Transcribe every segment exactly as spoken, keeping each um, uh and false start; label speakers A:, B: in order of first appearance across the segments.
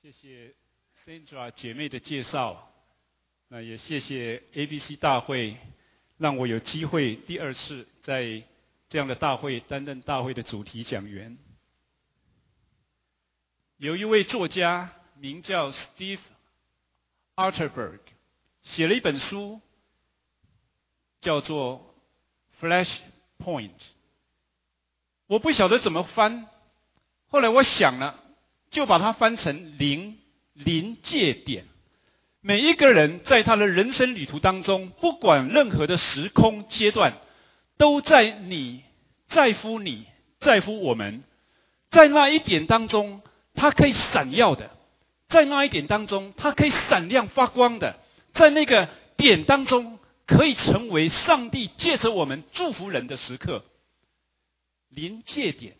A: 谢谢 Sandra 姐妹的介绍，那也谢谢 A B C 大会，让我有机会第二次在这样的大会担任大会的主题讲员。有一位作家名叫 Steve Arterburg， 写了一本书，叫做 Flashpoint。我不晓得怎么翻，后来我想了，就把它翻成临临界点。每一个人在他的人生旅途当中，不管任何的时空阶段，都在你在乎你在乎我们，在那一点当中，它可以闪耀的，在那一点当中，它可以闪亮发光的，在那个点当中，可以成为上帝借着我们祝福人的时刻。临界点。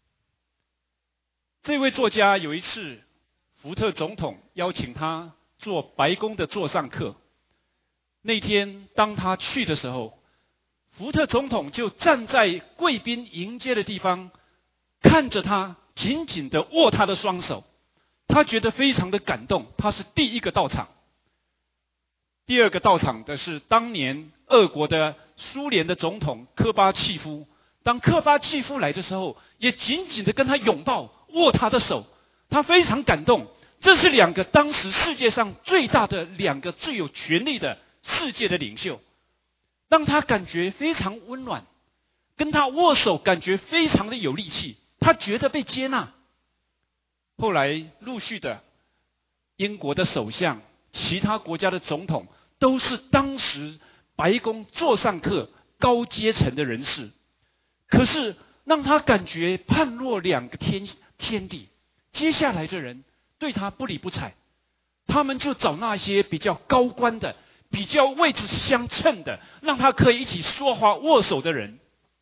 A: 这位作家有一次，福特总统邀请他做白宫的座上客。那天当他去的时候，福特总统就站在贵宾迎接的地方，看着他，紧紧地握他的双手。他觉得非常的感动，他是第一个到场。第二个到场的是当年俄国的苏联的总统科巴契夫。当科巴契夫来的时候，也紧紧地跟他拥抱，握他的手，他非常感动。这是两个当时世界上最大的两个最有权力的世界的领袖，让他感觉非常温暖，跟他握手感觉非常的有力气，他觉得被接纳。后来陆续的，英国的首相，其他国家的总统，都是当时白宫座上客高阶层的人士。可是让他感觉判若两个天天地，接下来的人对他不理不睬，他们就找那些比较高官的、比较位置相称的，让他可以一起说话握手的人。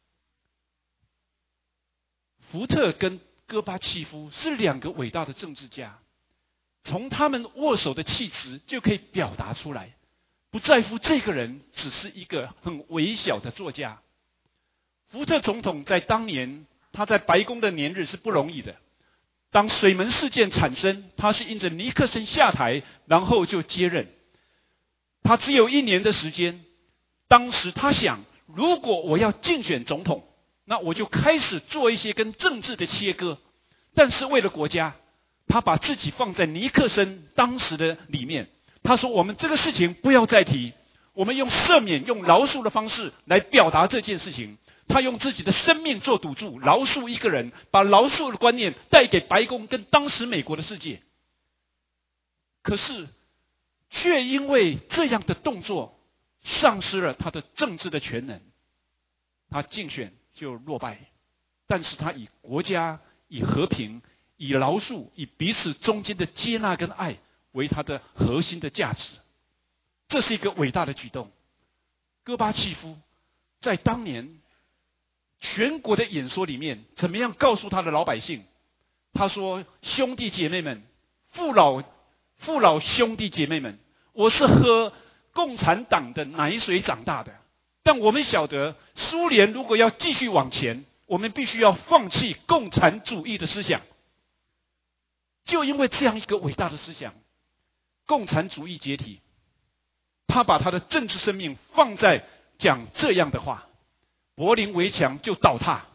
A: 福特跟戈巴契夫是两个伟大的政治家，从他们握手的气质就可以表达出来，不在乎这个人只是一个很微小的作家。福特总统在当年，他在白宫的年日是不容易的。当水门事件产生，他是因着尼克森下台，然后就接任。他只有一年的时间。当时他想，如果我要竞选总统，那我就开始做一些跟政治的切割。但是为了国家，他把自己放在尼克森当时的里面。他说：“我们这个事情不要再提，我们用赦免、用饶恕的方式来表达这件事情。”他用自己的生命做赌注，饶恕一个人，把饶恕的观念带给白宫跟当时美国的世界。可是，却因为这样的动作，丧失了他的政治的全能。他竞选就落败，但是他以国家、以和平、以饶恕、以彼此中间的接纳跟爱为他的核心的价值。这是一个伟大的举动。戈巴契夫在当年全国的演说里面，怎么样告诉他的老百姓？他说：“兄弟姐妹们，父老父老兄弟姐妹们，我是喝共产党的奶水长大的。但我们晓得，苏联如果要继续往前，我们必须要放弃共产主义的思想。就因为这样一个伟大的思想，共产主义解体，他把他的政治生命放在讲这样的话。”柏林围墙就倒塌，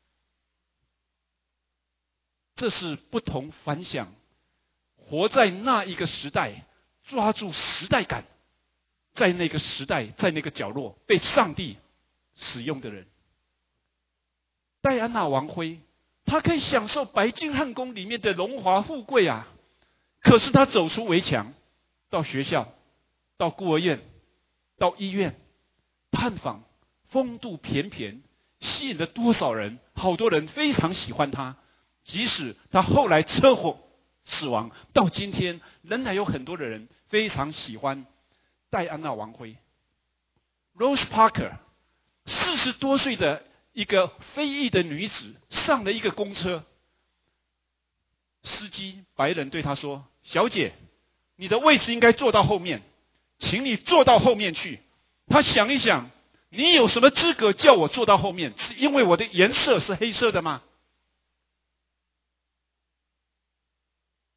A: 这是不同凡响，活在那一个时代，抓住时代感，在那个时代，在那个角落被上帝使用的人。戴安娜王妃，她可以享受白金汉宫里面的荣华富贵啊，可是她走出围墙，到学校，到孤儿院，到医院探访。风度翩翩，吸引了多少人？好多人非常喜欢他，即使他后来车祸死亡，到今天仍然有很多的人非常喜欢戴安娜王妃。Rose Parker， 四十多岁的一个非裔的女子，上了一个公车，司机白人对她说：“小姐，你的位置应该坐到后面，请你坐到后面去。”她想一想。你有什么资格叫我坐到后面？是因为我的颜色是黑色的吗？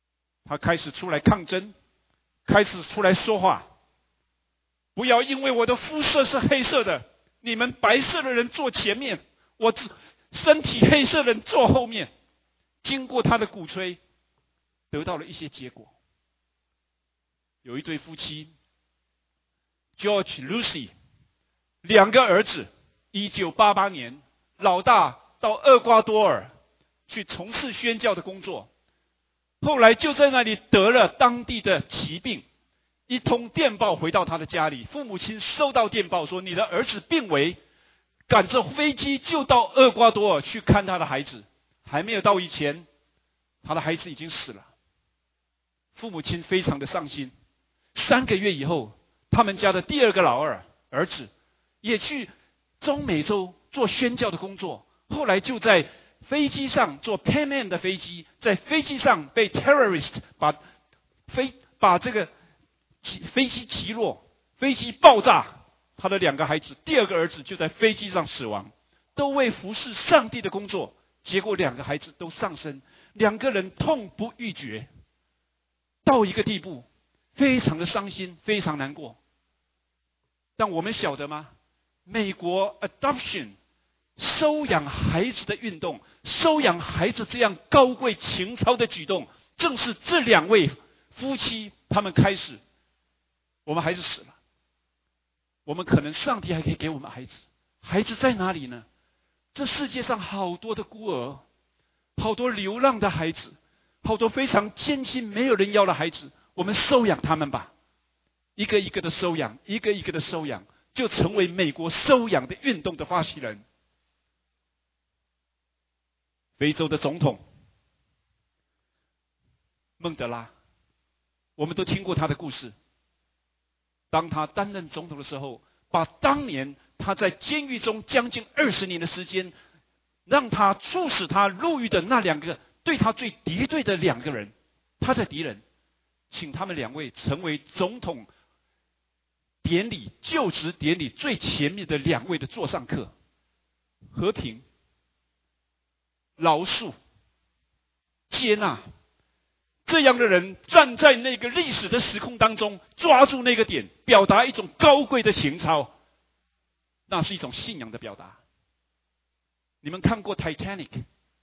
A: 他开始出来抗争，开始出来说话。不要因为我的肤色是黑色的，你们白色的人坐前面，我身体黑色的人坐后面。经过他的鼓吹，得到了一些结果。有一对夫妻 George、Lucy， 两个儿子，一九八八年，老大到厄瓜多尔去从事宣教的工作，后来就在那里得了当地的疾病。一通电报回到他的家里，父母亲收到电报说，你的儿子病危，赶着飞机就到厄瓜多尔去看他的孩子。还没有到以前，他的孩子已经死了。父母亲非常的伤心。三个月以后，他们家的第二个老二儿子也去中美洲做宣教的工作，后来就在飞机上坐 Pan Am 的飞机，在飞机上被 terrorist 把飞把这个飞机击落，飞机爆炸，他的两个孩子，第二个儿子就在飞机上死亡，都为服侍上帝的工作。结果两个孩子都丧生，两个人痛不欲绝，到一个地步，非常的伤心，非常难过。但我们晓得吗？美国 adoption 收养孩子的运动，收养孩子这样高贵情操的举动，正是这两位夫妻他们开始。我们孩子死了，我们可能上帝还可以给我们孩子，孩子在哪里呢？这世界上好多的孤儿，好多流浪的孩子，好多非常艰辛没有人要的孩子，我们收养他们吧，一个一个的收养，一个一个的收养，就成为美国收养的运动的发起人。非洲的总统孟德拉，我们都听过他的故事。当他担任总统的时候，把当年他在监狱中将近二十年的时间，让他促使他入狱的那两个对他最敌对的两个人，他的敌人，请他们两位成为总统典礼就职典礼最前面的两位的座上客。和平、饶恕、接纳，这样的人站在那个历史的时空当中，抓住那个点，表达一种高贵的情操，那是一种信仰的表达。你们看过 Titanic，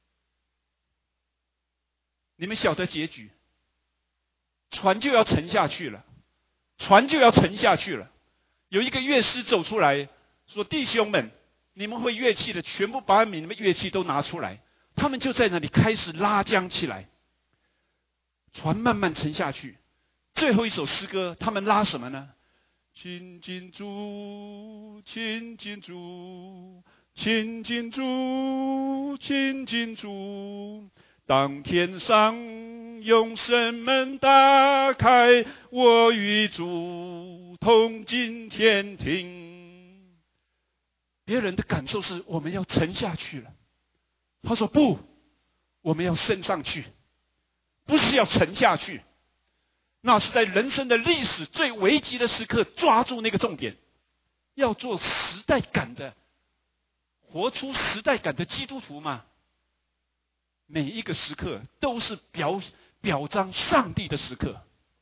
A: 你们晓得结局，船就要沉下去了，船就要沉下去了。有一个乐师走出来说，弟兄们，你们会乐器的，全部把你们的乐器都拿出来。他们就在那里开始拉桨起来，船慢慢沉下去。最后一首诗歌，他们拉什么呢？亲近主，亲近主，亲近主，亲近主。当天上永生门打开，我与主同进天庭。别人的感受是我们要沉下去了，他说不，我们要升上去，不是要沉下去。那是在人生的历史最危急的时刻，抓住那个重点，要做时代感的，活出时代感的基督徒嘛。每一个时刻都是表表彰上帝的时刻。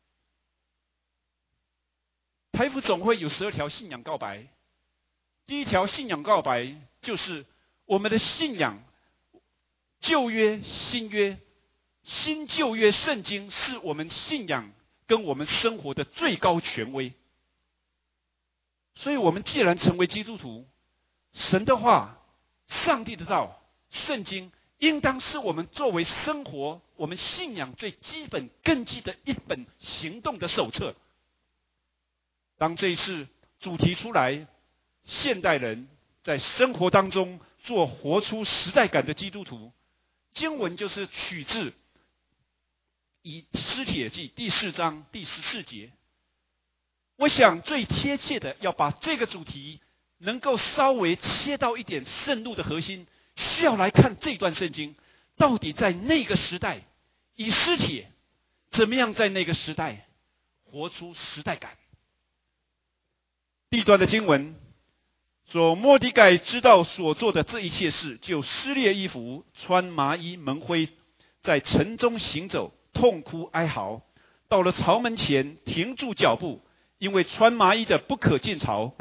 A: 台福总会有十二条信仰告白，第一条信仰告白就是我们的信仰，旧约、新约、新旧约圣经是我们信仰跟我们生活的最高权威。所以我们既然成为基督徒，神的话、上帝的道、圣经应当是我们作为生活、我们信仰最基本根基的一本行动的手册。当这一次主题出来，现代人在生活当中做活出时代感的基督徒，经文就是取自以斯帖记第四章第十四节。我想最贴切的要把这个主题能够稍微切到一点深入的核心，需要来看这段圣经到底在那个时代，以斯帖怎么样在那个时代活出时代感。第一段的经文说，末底改知道所做的这一切事，就撕裂衣服，穿麻衣蒙灰，在城中行走， 痛哭哀嚎。到了朝门前，停住脚步，因为穿麻衣的不可进朝。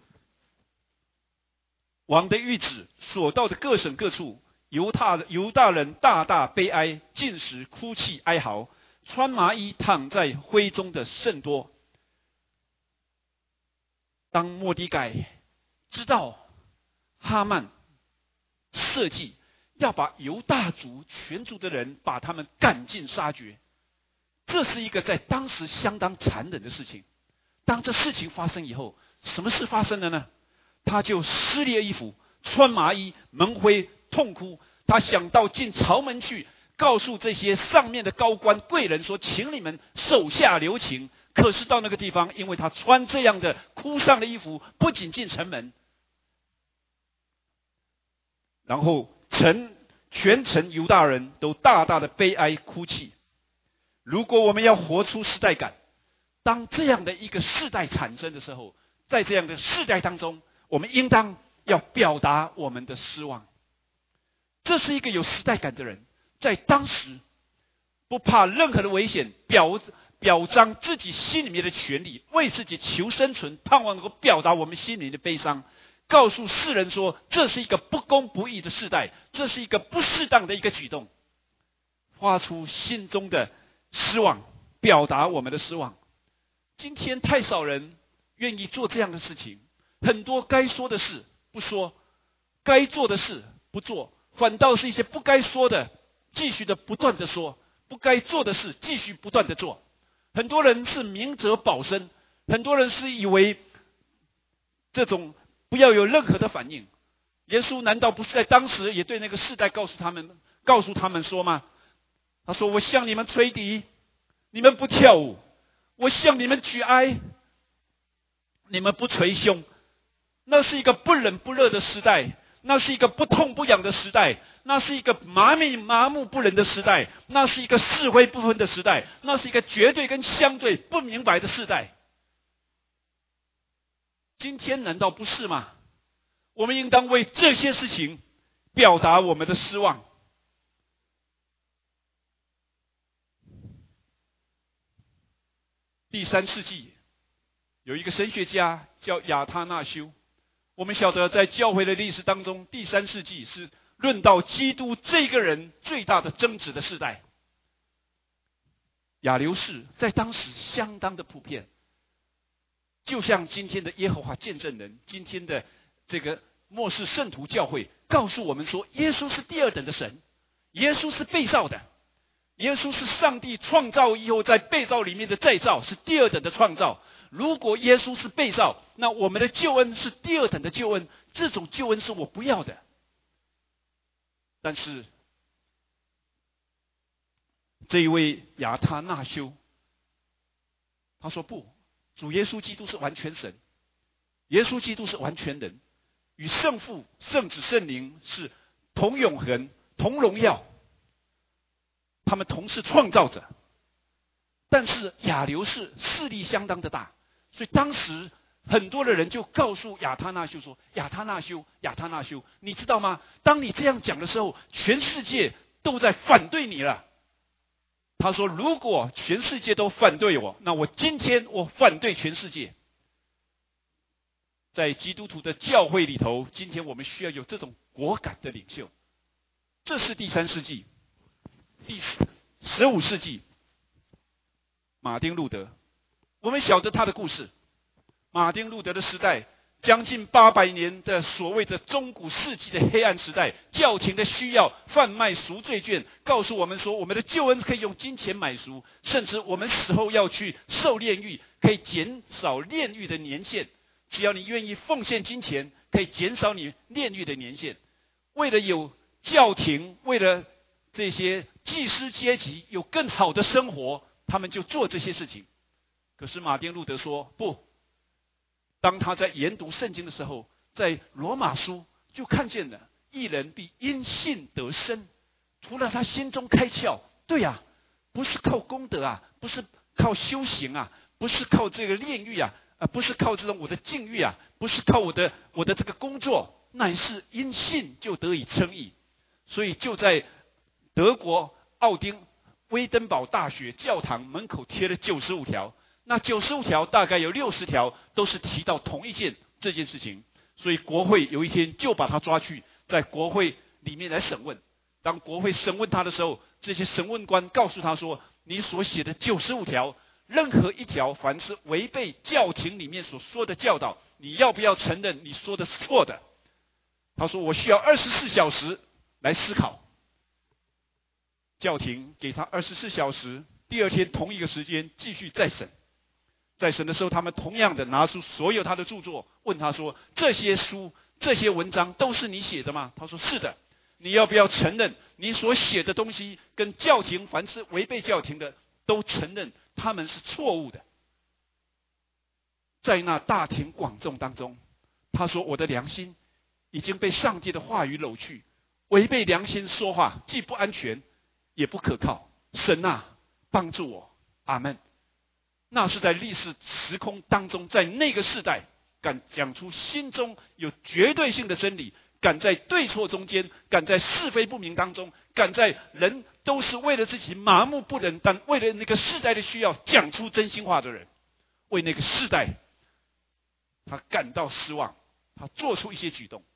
A: 王的谕旨所到的各省各处，犹大犹大人大大悲哀，尽时哭泣哀嚎，穿麻衣躺在灰中的甚多。当末底改知道哈曼设计要把犹大族全族的人把他们赶尽杀绝，这是一个在当时相当残忍的事情。当这事情发生以后，什么事发生了呢？他就撕裂衣服，穿麻衣，蒙灰，痛哭。他想到进朝门去，告诉这些上面的高官贵人说，请你们手下留情。可是到那个地方，因为他穿这样的哭丧的衣服，不仅进城门，然后城全城犹大人都大大的悲哀哭泣。如果我们要活出世代感，当这样的一个世代产生的时候，在这样的世代当中，我们应当要表达我们的失望。这是一个有时代感的人，在当时不怕任何的危险，表表彰自己心里面的权利，为自己求生存，盼望能够表达我们心里的悲伤，告诉世人说，这是一个不公不义的世代，这是一个不适当的一个举动，发出心中的失望，表达我们的失望。今天太少人愿意做这样的事情，很多该说的事不说，该做的事不做，反倒是一些不该说的继续的不断的说，不该做的事继续不断的做。很多人是明哲保身，很多人是以为这种不要有任何的反应。耶稣难道不是在当时也对那个世代告诉他们告诉他们说吗？他说，我向你们吹笛，你们不跳舞；我向你们举哀，你们不捶胸。那是一个不冷不热的时代，那是一个不痛不痒的时代，那是一个麻木麻木不仁的时代，那是一个是非不分的时代，那是一个绝对跟相对不明白的时代。今天难道不是吗？我们应当为这些事情表达我们的失望。第三世纪有一个神学家叫亚他那修。我们晓得在教会的历史当中，第三世纪是论到基督这个人最大的争执的世代。亚流士在当时相当的普遍，就像今天的耶和华见证人，今天的这个末世圣徒教会告诉我们说，耶稣是第二等的神，耶稣是被造的，耶稣是上帝创造以后在被造里面的再造，是第二等的创造。如果耶稣是被造，那我们的救恩是第二等的救恩，这种救恩是我不要的。但是这一位亚他那修他说，不，主耶稣基督是完全神，耶稣基督是完全人，与圣父、圣子、圣灵是同永恒、同荣耀，他们同是创造者。但是亚流士势力相当的大，所以当时很多的人就告诉亚他那修说，亚他那修亚他那修，你知道吗？当你这样讲的时候，全世界都在反对你了。他说，如果全世界都反对我，那我今天我反对全世界。在基督徒的教会里头，今天我们需要有这种果敢的领袖。这是第三世纪。第十五世纪，马丁路德，我们晓得他的故事。马丁路德的时代，将近八百年的所谓的中古世纪的黑暗时代，教廷的需要，贩卖赎罪券，告诉我们说，我们的救恩可以用金钱买赎，甚至我们死后要去受炼狱，可以减少炼狱的年限。只要你愿意奉献金钱，可以减少你炼狱的年限。为了有教廷，为了这些祭司阶级有更好的生活，他们就做这些事情。可是马丁路德说不，当他在研读圣经的时候，在罗马书就看见了，义人必因信得生。除了他心中开窍，对啊，不是靠功德啊，不是靠修行啊，不是靠这个炼狱啊，啊，不是靠这种我的境遇啊，不是靠我的我的这个工作，乃是因信就得以称义。所以就在德国奥丁威登堡大学教堂门口贴了九十五条，那九十五条大概有六十条都是提到同一件这件事情，所以国会有一天就把他抓去，在国会里面来审问。当国会审问他的时候，这些审问官告诉他说：“你所写的九十五条，任何一条凡是违背教廷里面所说的教导，你要不要承认你说的是错的？”他说：“我需要二十四小时来思考。”教廷给他二十四小时，第二天同一个时间继续再审。在审的时候，他们同样的拿出所有他的著作，问他说：“这些书、这些文章都是你写的吗？”他说：“是的。”你要不要承认你所写的东西跟教廷凡是违背教廷的都承认他们是错误的？在那大庭广众当中，他说：“我的良心已经被上帝的话语掳去，违背良心说话既不安全也不可靠。神啊，帮助我！阿们。”那是在历史时空当中，在那个世代敢讲出心中有绝对性的真理，敢在对错中间，敢在是非不明当中，敢在人都是为了自己麻木不仁，但为了那个世代的需要讲出真心话的人，为那个世代他感到失望，他做出一些举动。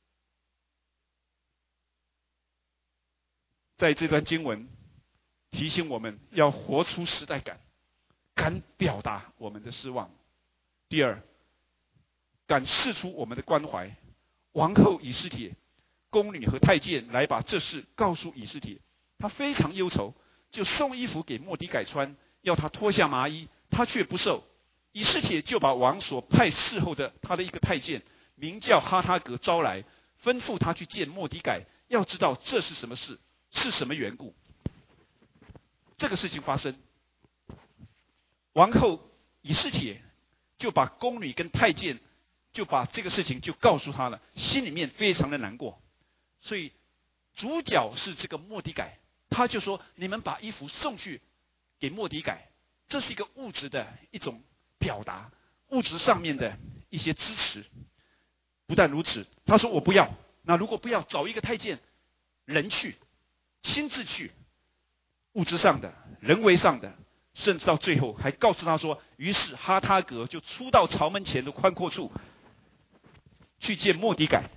A: 在这段经文提醒我们要活出时代感，敢表达我们的失望。第二，敢释出我们的关怀。王后以斯帖、宫女和太监来把这事告诉以斯帖，他非常忧愁，就送衣服给末底改穿，要他脱下麻衣，他却不受。以斯帖就把王所派侍候的他的一个太监，名叫哈他革招来，吩咐他去见末底改，要知道这是什么事，是什么缘故。这个事情发生，王后以斯帖就把宫女跟太监就把这个事情就告诉他了，心里面非常的难过。所以主角是这个末底改，他就说：“你们把衣服送去给末底改。”这是一个物质的一种表达，物质上面的一些支持。不但如此，他说：“我不要。”那如果不要，找一个太监人去，亲自去，物质上的、人为上的，甚至到最后还告诉他说：“于是哈他革就出到朝门前的宽阔处，去见末底改。”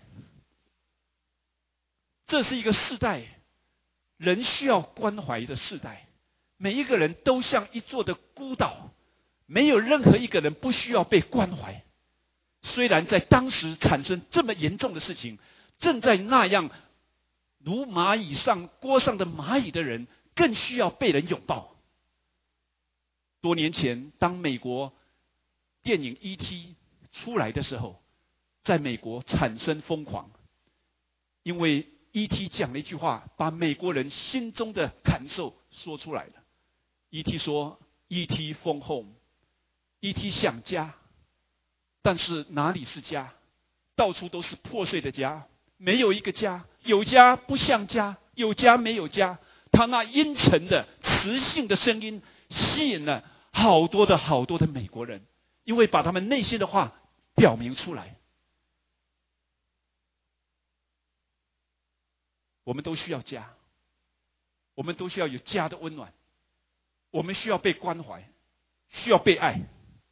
A: 这是一个世代，人需要关怀的世代。每一个人都像一座的孤岛，没有任何一个人不需要被关怀。虽然在当时产生这么严重的事情，正在那样如蚂蚁上锅上的蚂蚁的人，更需要被人拥抱。多年前，当美国电影 E T 出来的时候，在美国产生疯狂，因为 E T 讲了一句话，把美国人心中的感受说出来了。E T 说 ：“E T phone home，E T 想家，但是哪里是家？到处都是破碎的家，没有一个家，有家不像家，有家没有家。”他那阴沉的、磁性的声音吸引了好多的好多的美国人，因为把他们内心的话表明出来。我们都需要家，我们都需要有家的温暖，我们需要被关怀，需要被爱。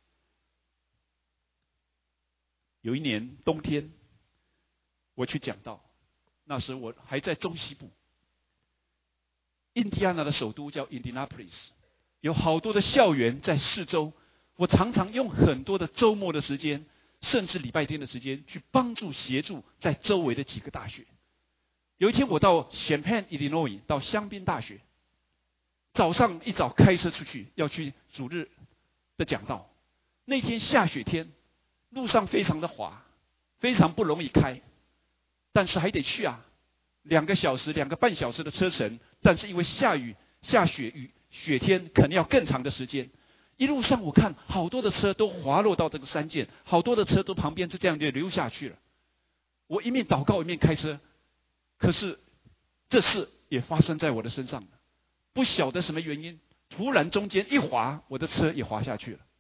A: 有一年冬天，我去讲道，那时我还在中西部。印第安纳的首都叫 Indianapolis， 有好多的校园在四周。我常常用很多的周末的时间，甚至礼拜天的时间，去帮助协助在周围的几个大学。有一天我到 Champaign Illinois 到香槟大学，早上一早开车出去要去主日的讲道。那天下雪天，路上非常的滑，非常不容易开，但是还得去啊。两个小时、两个半小时的车程，但是因为下雨、下雪雨、雪天，肯定要更长的时间。一路上我看好多的车都滑落到这个山涧，好多的车都旁边就这样就流下去了。我一面祷告一面开车，可是这事也发生在我的身上了。不晓得什么原因，突然中间一滑，我的车也滑下去了。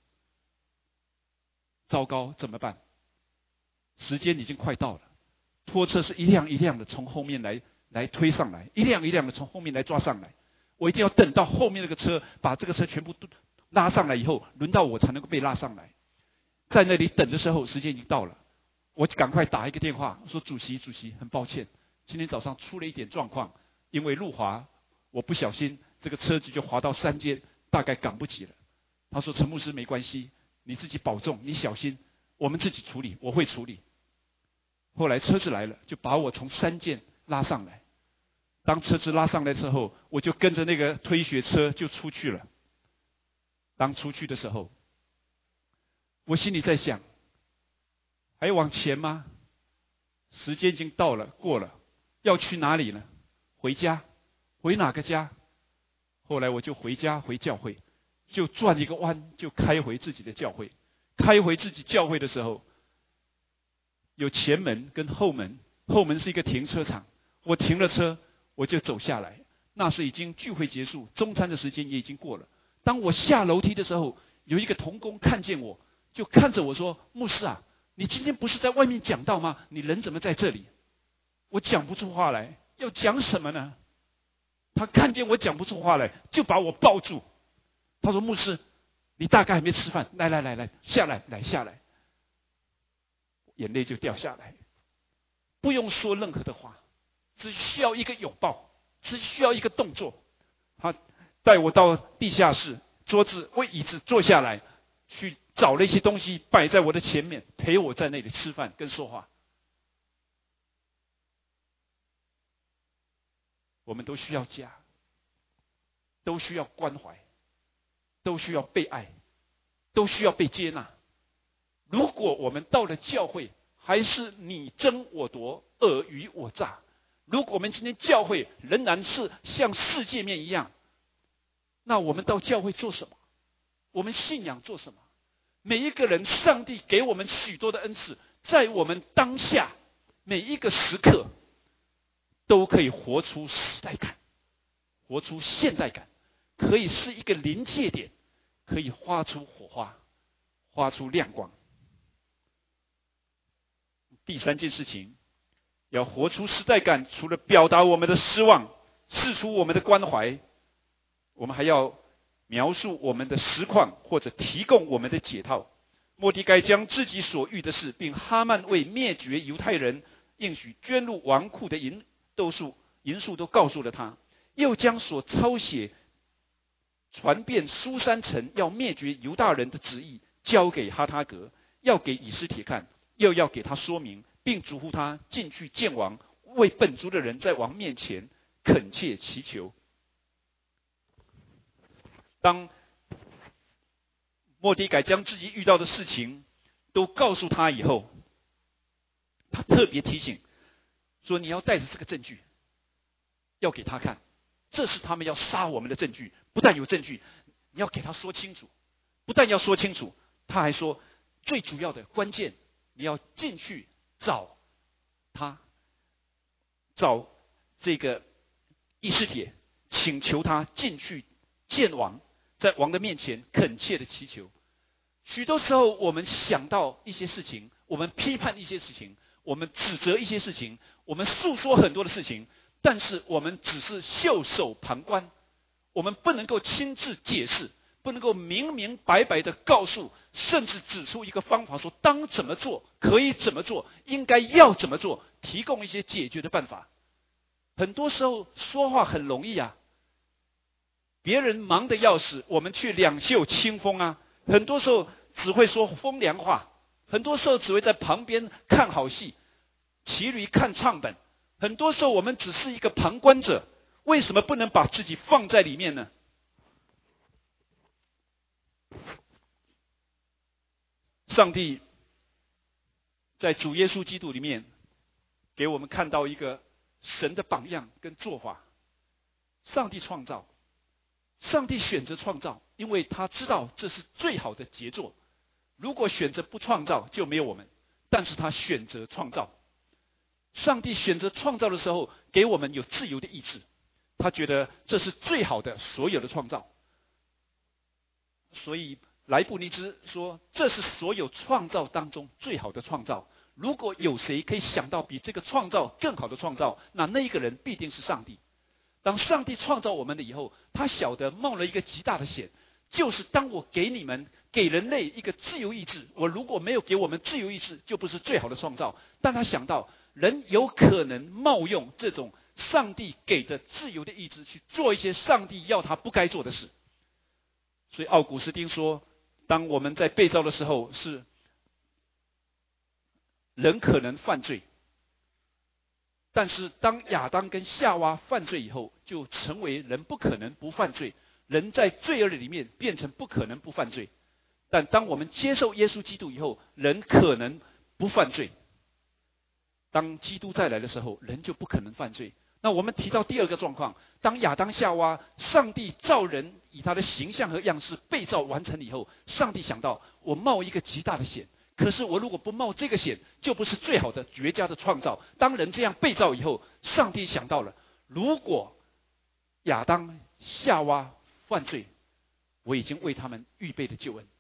A: 糟糕，怎么办？时间已经快到了。拖车是一辆一辆的从后面来来推上来，一辆一辆的从后面来抓上来。 我一定要等到后面那个车把这个车全部拉上来以后，轮到我才能够被拉上来。在那里等的时候，时间已经到了，我赶快打一个电话说：“主席，主席，很抱歉，今天早上出了一点状况，因为路滑，我不小心这个车子就滑到山间，大概赶不及了。”他说：“陈牧师，没关系，你自己保重，你小心，我们自己处理，我会处理。”后来车子来了，就把我从山涧拉上来。当车子拉上来之后，我就跟着那个推雪车就出去了。当出去的时候，我心里在想，还要往前吗？时间已经到了，过了，要去哪里呢？回家？回哪个家？后来我就回家，回教会，就转一个弯，就开回自己的教会。开回自己教会的时候，有前门跟后门，后门是一个停车场，我停了车，我就走下来。那时已经聚会结束，中餐的时间也已经过了。当我下楼梯的时候，有一个同工看见我，就看着我说：“牧师啊，你今天不是在外面讲道吗？你人怎么在这里？”我讲不出话来，要讲什么呢？他看见我讲不出话来，就把我抱住。他说：“牧师，你大概还没吃饭，来来来来，下来，来下来。”眼泪就掉下来，不用说任何的话，只需要一个拥抱，只需要一个动作。他带我到地下室，桌子为椅子坐下来，去找了一些东西摆在我的前面，陪我在那里吃饭跟说话。我们都需要家，都需要关怀，都需要被爱，都需要被接纳。如果我们到了教会，还是你争我夺，尔虞我诈；如果我们今天教会仍然是像世界面一样，那我们到教会做什么？我们信仰做什么？每一个人，上帝给我们许多的恩赐，在我们当下每一个时刻，都可以活出时代感，活出现代感，可以是一个临界点，可以发出火花，发出亮光。第三件事情，要活出时代感，除了表达我们的失望，释出我们的关怀，我们还要描述我们的实况，或者提供我们的解套。末底改将自己所遇的事，并哈曼为灭绝犹太人应许捐入王库的银都数银数都告诉了他，又将所抄写传遍苏珊城要灭绝犹大人的旨意交给哈他格，要给以斯帖看，又要给他说明，并嘱咐他进去见王，为本族的人在王面前恳切祈求。当末底改将自己遇到的事情都告诉他以后，他特别提醒说：“你要带着这个证据，要给他看，这是他们要杀我们的证据。不但有证据，你要给他说清楚。不但要说清楚，他还说最主要的关键，你要进去找他，找这个以斯帖，请求他进去见王，在王的面前恳切的祈求。”许多时候，我们想到一些事情，我们批判一些事情，我们指责一些事情，我们诉说很多的事情，但是我们只是袖手旁观，我们不能够亲自解释，不能够明明白白的告诉，甚至指出一个方法，说当怎么做，可以怎么做，应该要怎么做，提供一些解决的办法。很多时候说话很容易啊，别人忙得要死，我们却两袖清风啊。很多时候只会说风凉话，很多时候只会在旁边看好戏，骑驴看唱本。很多时候我们只是一个旁观者，为什么不能把自己放在里面呢？上帝在主耶稣基督里面给我们看到一个神的榜样跟做法。上帝创造，上帝选择创造，因为他知道这是最好的杰作。如果选择不创造，就没有我们，但是他选择创造。上帝选择创造的时候，给我们有自由的意志，他觉得这是最好的所有的创造。所以莱布尼兹说，这是所有创造当中最好的创造。如果有谁可以想到比这个创造更好的创造，那那一个人必定是上帝。 当上帝创造我们了以后，他晓得冒了一个极大的险，就是当我给你们给人类一个自由意志，我如果没有给我们自由意志，就不是最好的创造。但他想到人有可能冒用这种上帝给的自由的意志去做一些上帝要他不该做的事。所以奥古斯丁说，当我们在被造的时候，是人可能犯罪，但是当亚当跟夏娃犯罪以后，就成为人不可能不犯罪，人在罪恶里面变成不可能不犯罪。但当我们接受耶稣基督以后，人可能不犯罪。当基督再来的时候，人就不可能犯罪。那我们提到第二个状况，当亚当夏娃上帝造人以他的形象和样式被造完成以后，上帝想到我冒一个极大的险，可是我如果不冒这个险，就不是最好的绝佳的创造。当人这样被造以后，上帝想到了，如果亚当夏娃犯罪，我已经为他们预备的救恩，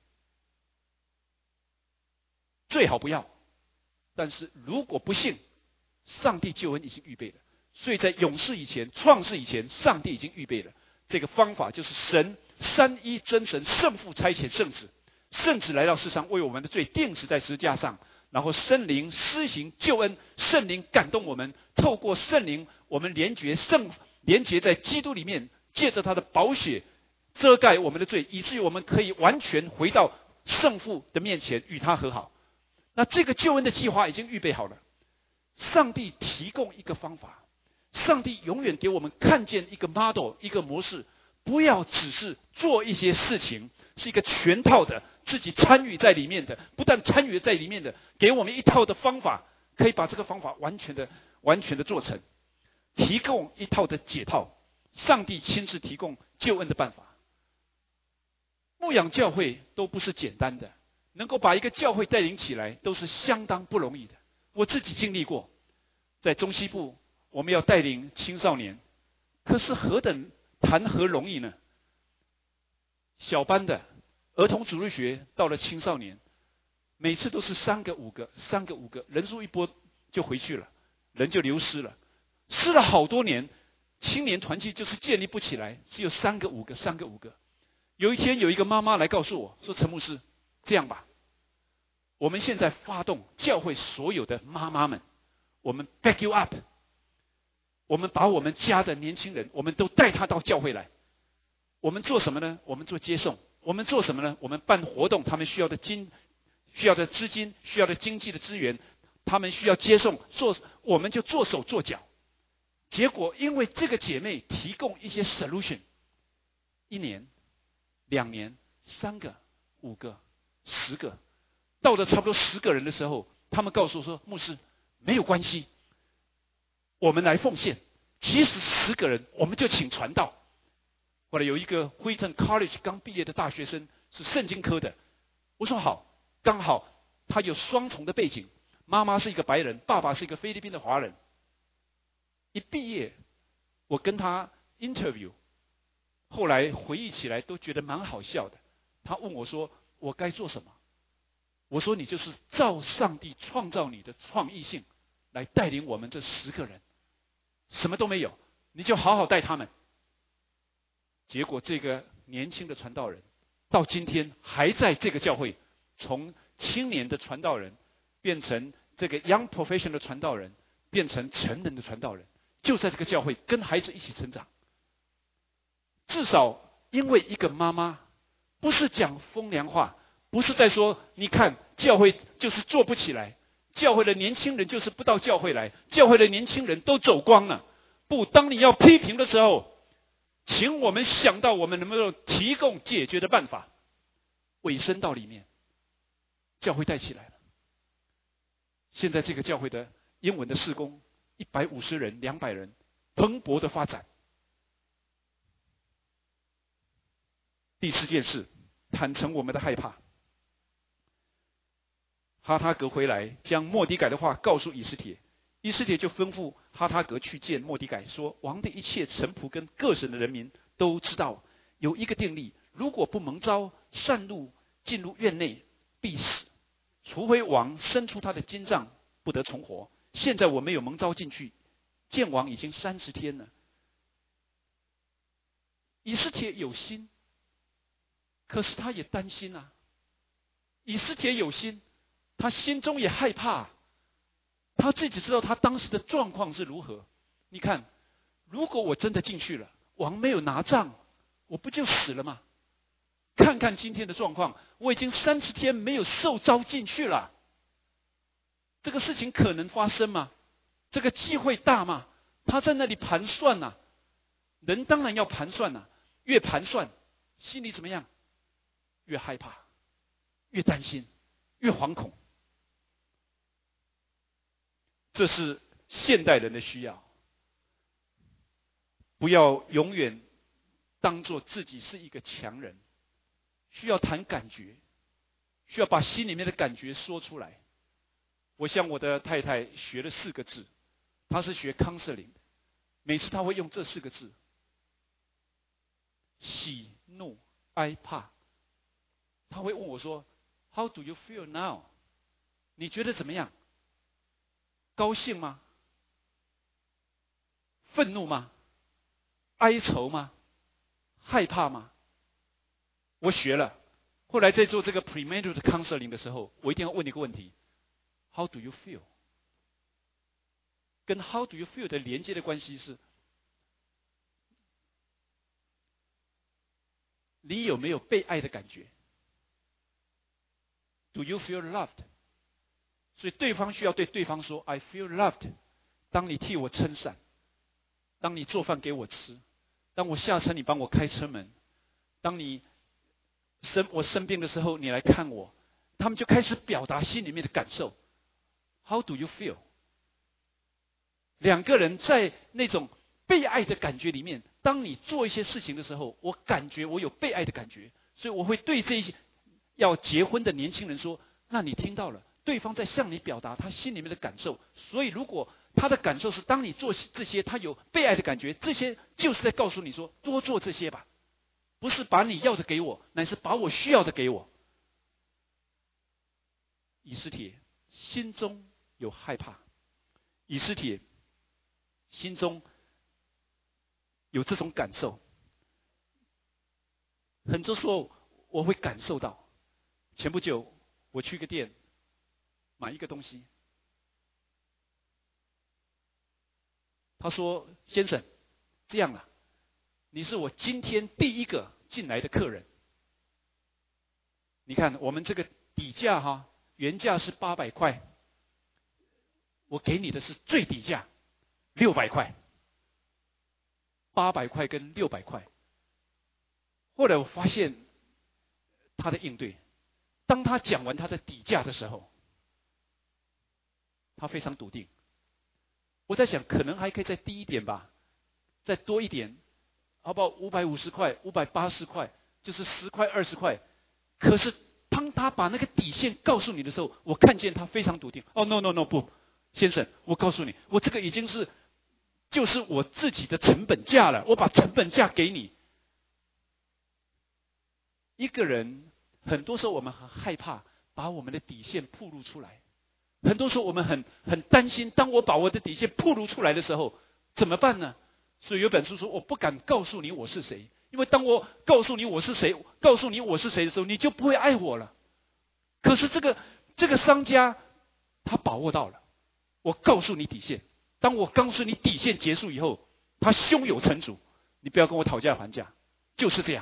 A: 最好不要。但是如果不幸，上帝救恩已经预备了。所以在永世以前，创世以前，上帝已经预备了。这个方法就是神三一真神圣父差遣圣子，圣子来到世上为我们的罪钉死在十字架上，然后圣灵施行救恩，圣灵感动我们，透过圣灵我们连结圣连结在基督里面，借着他的宝血遮盖我们的罪，以至于我们可以完全回到圣父的面前与他和好。那这个救恩的计划已经预备好了，上帝提供一个方法，上帝永远给我们看见一个 model 一个模式，不要只是做一些事情，是一个全套的，自己参与在里面的，不但参与在里面的，给我们一套的方法，可以把这个方法完全的完全的做成，提供一套的解套，上帝亲自提供救恩的办法。牧养教会都不是简单的，能够把一个教会带领起来都是相当不容易的。我自己经历过，在中西部我们要带领青少年，可是何等谈何容易呢？小班的儿童主日学到了青少年，每次都是三个五个三个五个，人数一波就回去了，人就流失了，失了好多年，青年团契就是建立不起来，只有三个五个三个五个。有一天有一个妈妈来告诉我说，陈牧师，这样吧，我们现在发动教会所有的妈妈们，我们 back you up， 我们把我们家的年轻人，我们都带他到教会来。我们做什么呢？我们做接送。我们做什么呢？我们办活动，他们需要的金需要的资金，需要的经济的资源，他们需要接送，做我们就做手做脚。结果因为这个姐妹提供一些 solution， 一年两年三个五个十个，到了差不多十个人的时候，他们告诉我说，牧师没有关系，我们来奉献，即使十个人我们就请传道。后来有一个辉腾 College 刚毕业的大学生是圣经科的，我说好，刚好他有双重的背景，妈妈是一个白人，爸爸是一个菲律宾的华人。一毕业我跟他 interview， 后来回忆起来都觉得蛮好笑的。他问我说，我该做什么？我说你就是照上帝创造你的创意性来带领我们这十个人，什么都没有，你就好好带他们。结果这个年轻的传道人到今天还在这个教会，从青年的传道人变成这个 young professional 的传道人，变成成人的传道人，就在这个教会跟孩子一起成长。至少因为一个妈妈不是讲风凉话，不是在说你看教会就是做不起来，教会的年轻人就是不到教会来，教会的年轻人都走光了。不，当你要批评的时候，请我们想到我们能不能提供解决的办法。尾声到里面，教会带起来了。现在这个教会的英文的事工一百五十人两百人蓬勃的发展。第四件事，坦诚我们的害怕。哈他格回来将末底改的话告诉以斯帖，以斯帖就吩咐哈他格去见末底改，说王的一切臣仆跟各省的人民都知道，有一个定例，如果不蒙召擅入进入院内，必死，除非王伸出他的金杖，不得重活。现在我没有蒙召进去，见王已经三十天了。 以斯帖有心，可是他也担心啊。以斯帖有心，他心中也害怕，他自己知道他当时的状况是如何。你看，如果我真的进去了，王没有拿杖，我不就死了吗？看看今天的状况，我已经三十天没有受召进去了。这个事情可能发生吗？这个机会大吗？他在那里盘算啊，人当然要盘算啊，越盘算，心里怎么样？越害怕，越担心，越惶恐。这是现代人的需要。不要永远当作自己是一个强人，需要谈感觉，需要把心里面的感觉说出来。我向我的太太学了四个字，她是学 counseling 的，每次她会用这四个字：喜怒哀怕。她会问我说 ：“How do you feel now？” 你觉得怎么样？高兴吗？愤怒吗？哀愁吗？害怕吗？我学了，后来在做这个 premarital counseling 的时候，我一定要问一个问题 ：How do you feel？ 跟 How do you feel 的连接的关系是，你有没有被爱的感觉 ？Do you feel loved？ 所以对方需要对对方说 ：“I feel loved。”当你替我撑伞，当你做饭给我吃。当我下车，你帮我开车门；当你生我生病的时候，你来看我。他们就开始表达心里面的感受。How do you feel？ 两个人在那种被爱的感觉里面，当你做一些事情的时候，我感觉我有被爱的感觉，所以我会对这些要结婚的年轻人说：“那你听到了，对方在向你表达他心里面的感受。所以如果他的感受是，当你做这些，他有被爱的感觉，这些就是在告诉你说，多做这些吧，不是把你要的给我，乃是把我需要的给我。”以斯帖心中有害怕，以斯帖心中有这种感受。很多时候我会感受到，前不久我去一个店买一个东西。他说：“先生，这样了，你是我今天第一个进来的客人。你看我们这个底价哈，原价是八百块，我给你的是最底价六百块，八百块跟六百块。”后来我发现他的应对，当他讲完他的底价的时候，他非常笃定。我在想，可能还可以再低一点吧，再多一点，好不好？五百五十块、五百八十块，就是十块、二十块。可是当他把那个底线告诉你的时候，我看见他非常笃定。哦 ，no no no， 不，先生，我告诉你，我这个已经是就是我自己的成本价了，我把成本价给你。一个人，很多时候我们很害怕把我们的底线暴露出来。很多时候我们很很担心，当我把我的底线暴露出来的时候，怎么办呢？所以有本书说，我不敢告诉你我是谁，因为当我告诉你我是谁，告诉你我是谁的时候，你就不会爱我了。可是这个这个商家他把握到了，我告诉你底线，当我告诉你底线结束以后，他胸有成竹，你不要跟我讨价还价，就是这样。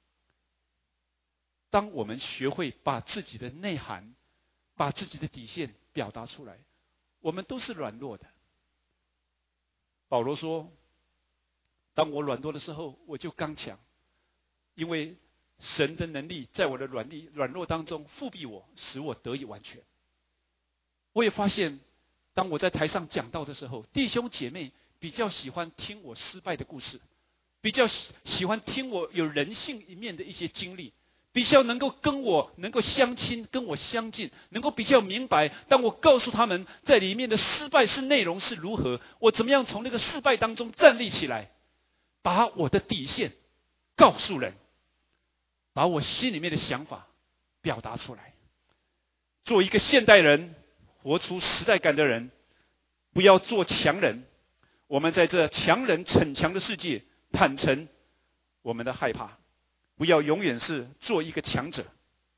A: 当我们学会把自己的内涵，把自己的底线表达出来，我们都是软弱的。保罗说，当我软弱的时候，我就刚强，因为神的能力在我的软力软弱当中复庇我，使我得以完全。我也发现，当我在台上讲道的时候，弟兄姐妹比较喜欢听我失败的故事，比较喜欢听我有人性一面的一些经历，比较能够跟我能够相亲，跟我相近，能够比较明白，当我告诉他们在里面的失败是内容是如何，我怎么样从那个失败当中站立起来，把我的底线告诉人，把我心里面的想法表达出来。做一个现代人，活出时代感的人，不要做强人。我们在这强人逞强的世界，坦诚我们的害怕，不要永远是做一个强者。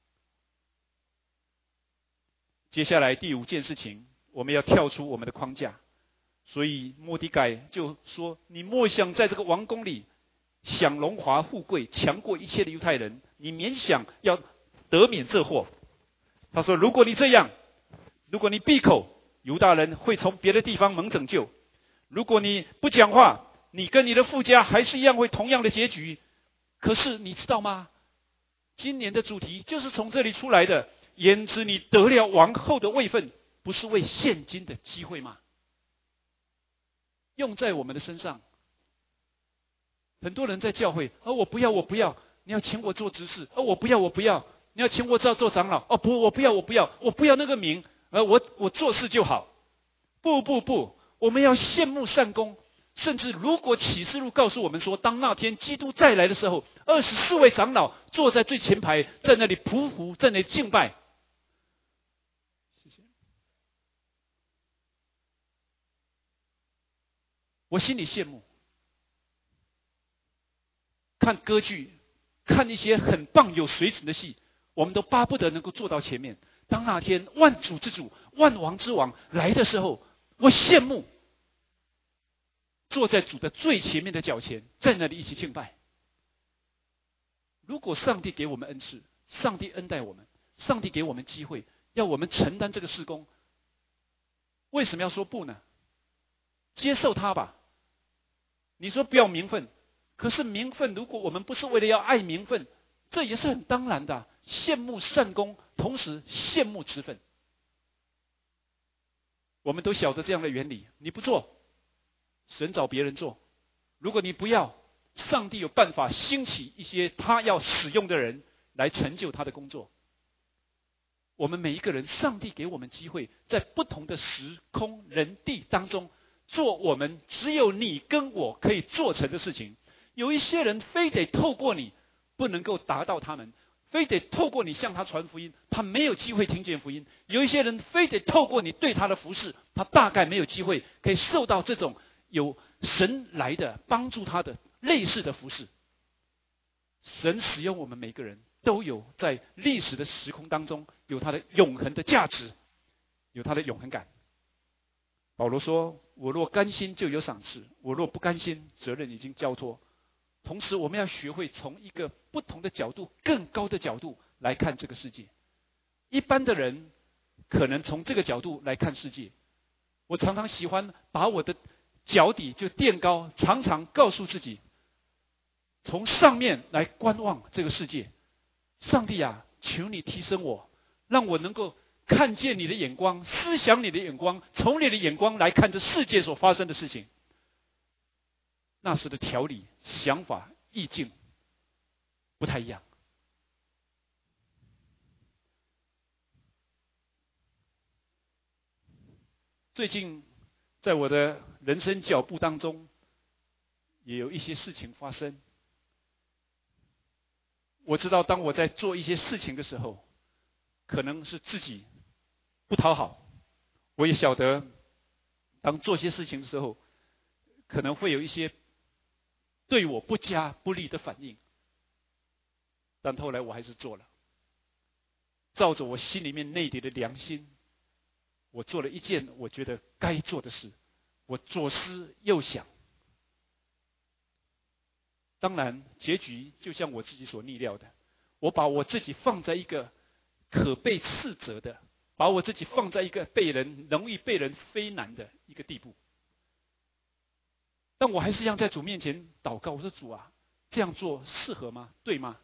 A: 接下来第五件事情，我们要跳出我们的框架。所以末底改就说：“你莫想在这个王宫里享荣华富贵，强过一切的犹太人。你勉想要得免这祸。”他说：“如果你这样，如果你闭口，犹大人会从别的地方蒙拯救；如果你不讲话，你跟你的父家还是一样会同样的结局。可是你知道吗？今年的主题就是从这里出来的。焉知你得了王后的位分，不是为现今的机会吗？”用在我们的身上。很多人在教会，哦，我不要，我不要，你要请我做执事，哦，我不要，我不要，你要请我做做长老，哦，不，我不要，我不要，我不要那个名，呃，我我做事就好。不不不，我们要羡慕善功。甚至如果启示录告诉我们说，当那天基督再来的时候，二十四位长老坐在最前排，在那里匍匐，在那里敬拜。谢谢。我心里羡慕。看歌剧，看一些很棒有水准的戏，我们都巴不得能够坐到前面。当那天万主之主、万王之王来的时候，我羡慕坐在主的最前面的脚前，在那里一起敬拜。如果上帝给我们恩赐，上帝恩待我们，上帝给我们机会，要我们承担这个事工，为什么要说不呢？接受它吧。你说不要名分，可是名分，如果我们不是为了要爱名分，这也是很当然的。羡慕善功，同时羡慕职分。我们都晓得这样的原理。你不做，神找别人做；如果你不要，上帝有办法兴起一些他要使用的人来成就他的工作。我们每一个人，上帝给我们机会，在不同的时空人地当中，做我们只有你跟我可以做成的事情。有一些人非得透过你，不能够达到他们；非得透过你向他传福音，他没有机会听见福音。有一些人非得透过你对他的服事，他大概没有机会可以受到这种有神来的帮助他的类似的服事。神使用我们每个人，都有在历史的时空当中有他的永恒的价值，有他的永恒感。保罗说：“我若甘心，就有赏赐；我若不甘心，责任已经交托。”同时，我们要学会从一个不同的角度、更高的角度来看这个世界。一般的人可能从这个角度来看世界。我常常喜欢把我的脚底就垫高，常常告诉自己，从上面来观望这个世界。上帝啊，求你提升我，让我能够看见你的眼光，思想你的眼光，从你的眼光来看这世界所发生的事情。那时的条理、想法、意境不太一样。最近在我的人生脚步当中，也有一些事情发生。我知道，当我在做一些事情的时候，可能是自己不讨好。我也晓得，当做些事情的时候，可能会有一些对我不佳不利的反应。但后来我还是做了，照着我心里面内底的良心，我做了一件我觉得该做的事。我左思右想，当然结局就像我自己所逆料的，我把我自己放在一个可被斥责的，把我自己放在一个被人容易被人非难的一个地步。但我还是一样在主面前祷告，我说：“主啊，这样做适合吗？对吗？”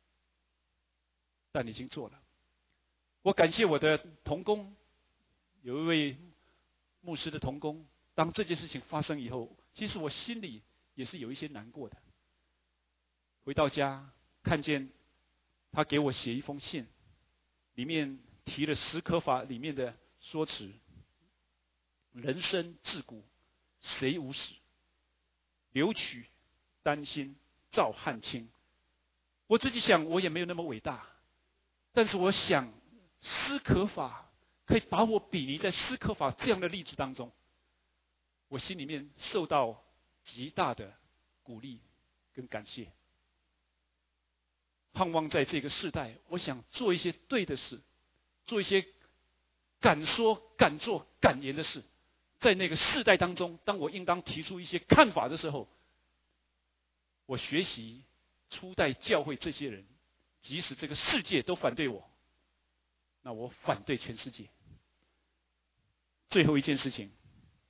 A: 但已经做了。我感谢我的同工，有一位牧师的同工，当这件事情发生以后，其实我心里也是有一些难过的。回到家，看见他给我写一封信，里面提了十科法里面的说辞：人生自古谁无死，留取丹心照汗青。我自己想，我也没有那么伟大，但是我想，斯可法可以把我比拟在斯可法这样的例子当中，我心里面受到极大的鼓励跟感谢。 盼望在这个世代，我想做一些对的事，做一些敢说敢做敢言的事。在那个世代当中，当我应当提出一些看法的时候，我学习初代教会这些人，即使这个世界都反对我，那我反对全世界。最后一件事情，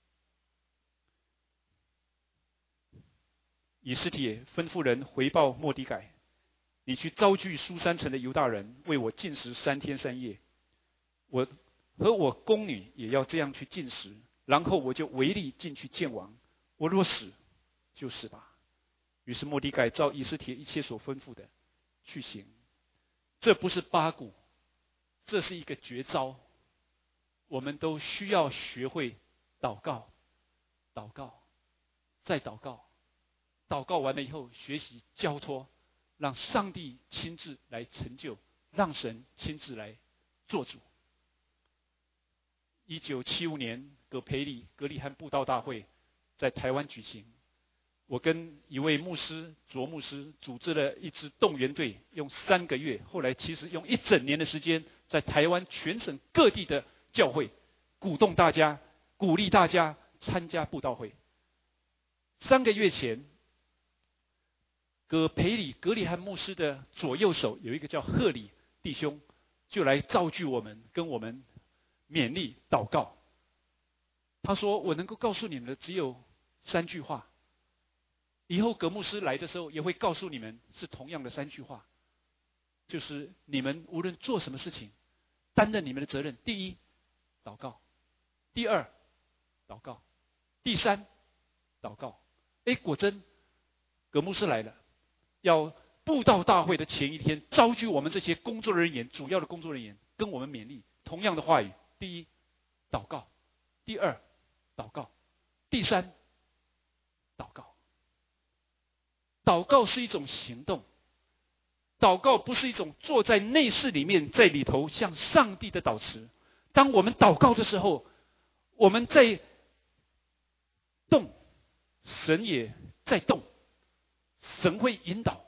A: 以斯帖吩咐人回报末底改，你去招聚书珊城的犹大人，为我禁食三天三夜，我和我宫女也要这样去禁食，然后我就违例进去见王，我若死就死吧。于是末底改照以斯帖一切所吩咐的去行。这不是八股，这是一个绝招。我们都需要学会祷告，祷告，再祷告，祷告完了以后学习交托，让上帝亲自来成就，让神亲自来做主。一九七五年，葛培理格里汉布道大会在台湾举行，我跟一位牧师卓牧师组织了一支动员队，用三个月，后来其实用一整年的时间，在台湾全省各地的教会鼓动大家，鼓励大家参加布道会。三个月前，葛培理格里汉牧师的左右手有一个叫贺里弟兄，就来召聚我们，跟我们勉励祷告。他说：“我能够告诉你们的只有三句话，以后葛牧师来的时候也会告诉你们是同样的三句话，就是你们无论做什么事情，担任你们的责任。第一，祷告；第二，祷告；第三，祷告。”哎，果真，葛牧师来了，要布道大会的前一天，召集我们这些工作人员，主要的工作人员，跟我们勉励同样的话语：第一，祷告；第二，祷告；第三，祷告。祷告是一种行动，祷告不是一种坐在内室里面，在里头向上帝的祷词。当我们祷告的时候，我们在动，神也在动，神会引导。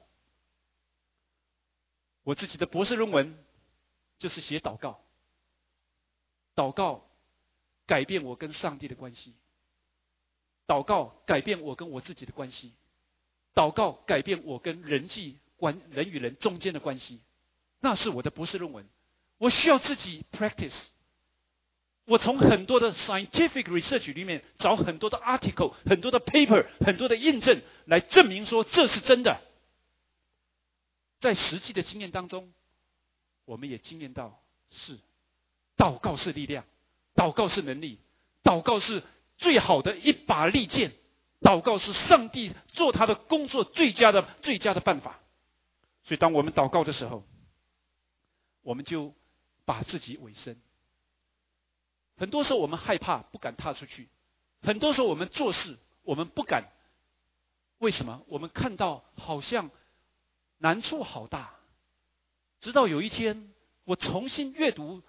A: 我自己的博士论文就是写祷告，祷告改变我跟上帝的关系，祷告改变我跟我自己的关系，祷告改变我跟人际关人与人中间的关系。那是我的博士论文，我需要自己 practice。我从很多的 scientific research 里面找很多的 article， 很多的 paper， 很多的印证来证明说这是真的。在实际的经验当中，我们也经验到是祷告是力量，祷告是能力，祷告是最好的一把利剑，祷告是上帝做他的工作最佳的最佳的办法。所以当我们祷告的时候，我们就把自己委身。很多时候我们害怕，不敢踏出去。很多时候我们做事，我们不敢。为什么？我们看到好像难处好大。直到有一天，我重新阅读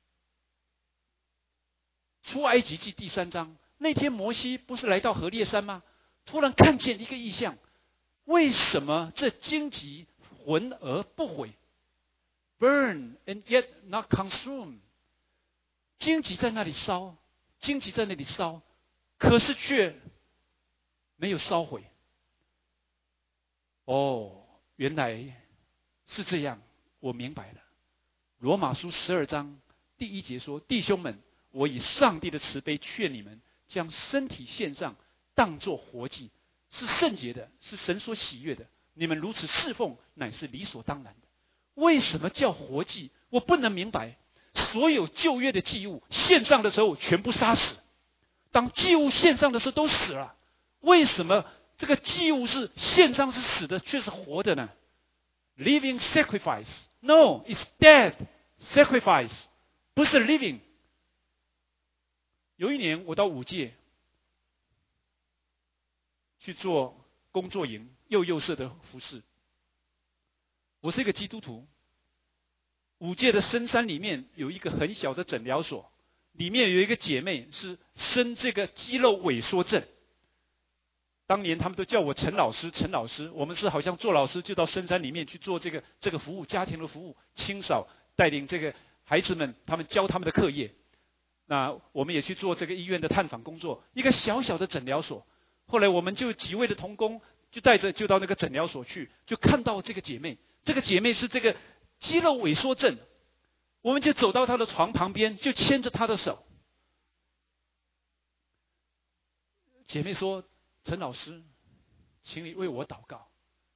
A: 出埃及记第三章，那天摩西不是来到何烈山吗？突然看见一个异象，为什么这荆棘浑而不毁 ？Burn and yet not consume。荆棘在那里烧，荆棘在那里烧，可是却没有烧毁。哦，原来是这样，我明白了。罗马书十二章第一节说：“弟兄们，我以上帝的慈悲劝你们，将身体献上，当作活祭，是圣洁的，是神所喜悦的。你们如此侍奉，乃是理所当然的。”为什么叫活祭？我不能明白。所有旧约的祭物献上的时候全部杀死，当祭物献上的时候都死了。为什么这个祭物是献上是死的，却是活的呢？ Living sacrifice. No, it's dead sacrifice. 不是 living。有一年我到五界去做工作营，幼幼社的服事。我是一个基督徒。五界的深山里面有一个很小的诊疗所，里面有一个姐妹是生这个肌肉萎缩症。 当年他们都叫我陈老师，陈老师。我们是好像做老师就到深山里面去做这个这个服务，家庭的服务，清扫，带领这个孩子们，他们教他们的课业。那我们也去做这个医院的探访工作，一个小小的诊疗所。后来我们就几位的同工就带着就到那个诊疗所去，就看到这个姐妹，这个姐妹是这个肌肉萎缩症，我们就走到她的床旁边，就牵着她的手。姐妹说：“陈老师，请你为我祷告。”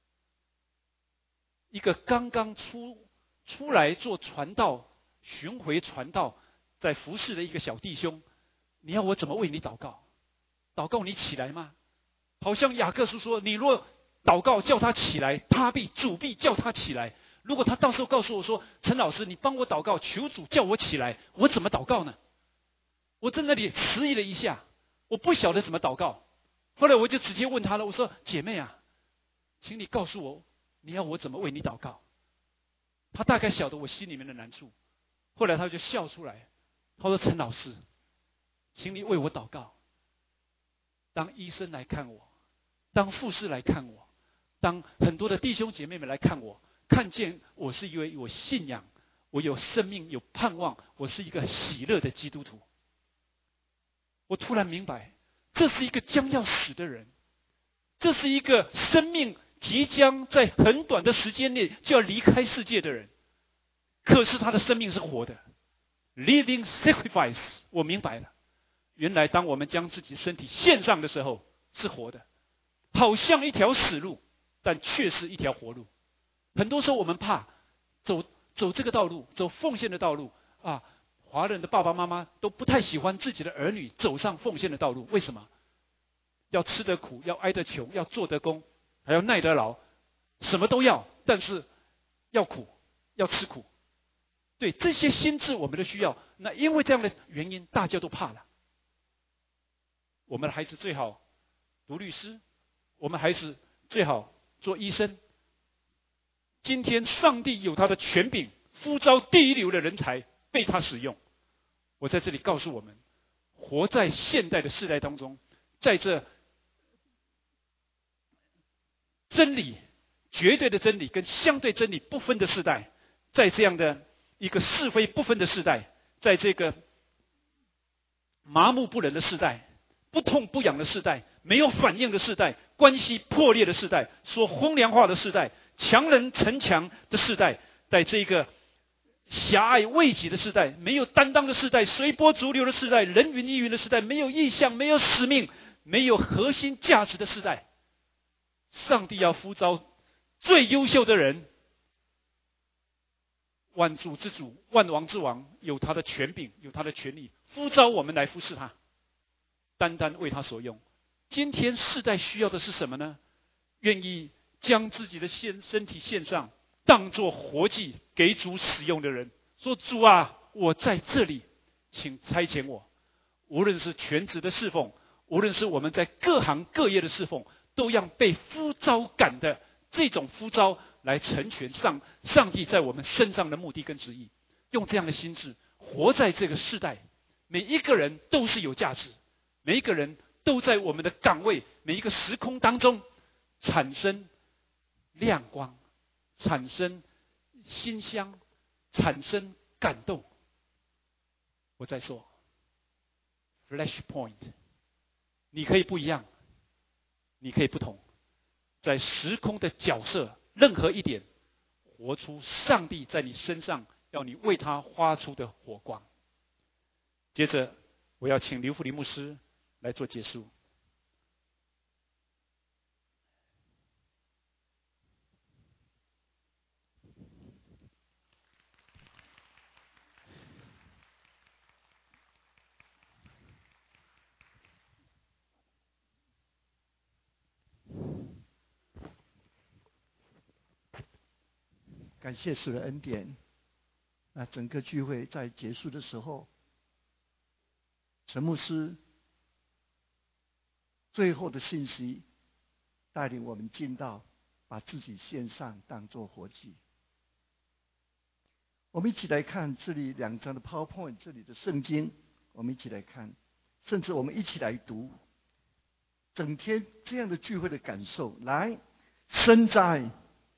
A: 一个刚刚出出来做传道、巡回传道，在服侍的一个小弟兄，你要我怎么为你祷告？祷告你起来吗？好像雅各书说：“你若祷告叫他起来，他必主必叫他起来。”如果他到时候告诉我说：“陈老师，你帮我祷告，求主叫我起来。”我怎么祷告呢？我在那里迟疑了一下，我不晓得怎么祷告。后来我就直接问他了，我说：“姐妹啊，请你告诉我，你要我怎么为你祷告？”他大概晓得我心里面的难处。后来他就笑出来，他说：“陈老师，请你为我祷告。当医生来看我，当护士来看我，当很多的弟兄姐妹们来看我，看见我是一位有信仰，我有生命，有盼望，我是一个喜乐的基督徒。”我突然明白，这是一个将要死的人，这是一个生命即将在很短的时间内就要离开世界的人，可是他的生命是活的 ，living sacrifice。我明白了，原来当我们将自己身体献上的时候，是活的，好像一条死路，但却是一条活路。很多时候我们怕走走这个道路，走奉献的道路啊。华人的爸爸妈妈都不太喜欢自己的儿女走上奉献的道路，为什么？要吃得苦，要挨得穷，要做得工，还要耐得劳，什么都要，但是要苦，要吃苦。对，这些心智我们都需要。那因为这样的原因，大家都怕了。我们的孩子最好读律师，我们孩子最好做医生。今天上帝有他的权柄，呼召第一流的人才被他使用。我在这里告诉我们，活在现代的世代当中，在这真理、绝对的真理跟相对真理不分的世代，在这样的一个是非不分的世代，在这个麻木不仁的世代，不痛不痒的世代，没有反应的世代，关系破裂的世代，说风凉话的世代，强人逞强的世代，在这个狭隘为己的时代，没有担当的时代，随波逐流的时代，人云亦云的时代，没有意向，没有使命，没有核心价值的时代。上帝要呼召最优秀的人，万主之主，万王之王，有他的权柄，有他的权利，呼召我们来服侍他，单单为他所用。今天世代需要的是什么呢？愿意将自己的献身体献上，当作活祭给主使用的人，说：“主啊，我在这里，请差遣我。”无论是全职的侍奉，无论是我们在各行各业的侍奉，都要被呼召感的这种呼召来成全上上帝在我们身上的目的跟旨意。用这样的心智活在这个世代，每一个人都是有价值，每一个人都在我们的岗位，每一个时空当中产生亮光，产生馨香，产生感动。我再说 Flashpoint， 你可以不一样，你可以不同，在时空的角色任何一点，活出上帝在你身上要你为他发出的火光。接着我要请刘福林牧师来做结束。
B: 感谢主的恩典。那整个聚会在结束的时候，陈牧师最后的信息带领我们进到把自己献上当作活祭。我们一起来看这里两张的 PowerPoint， 这里的圣经，我们一起来看，甚至我们一起来读。 整天这样的聚会的感受。来，身在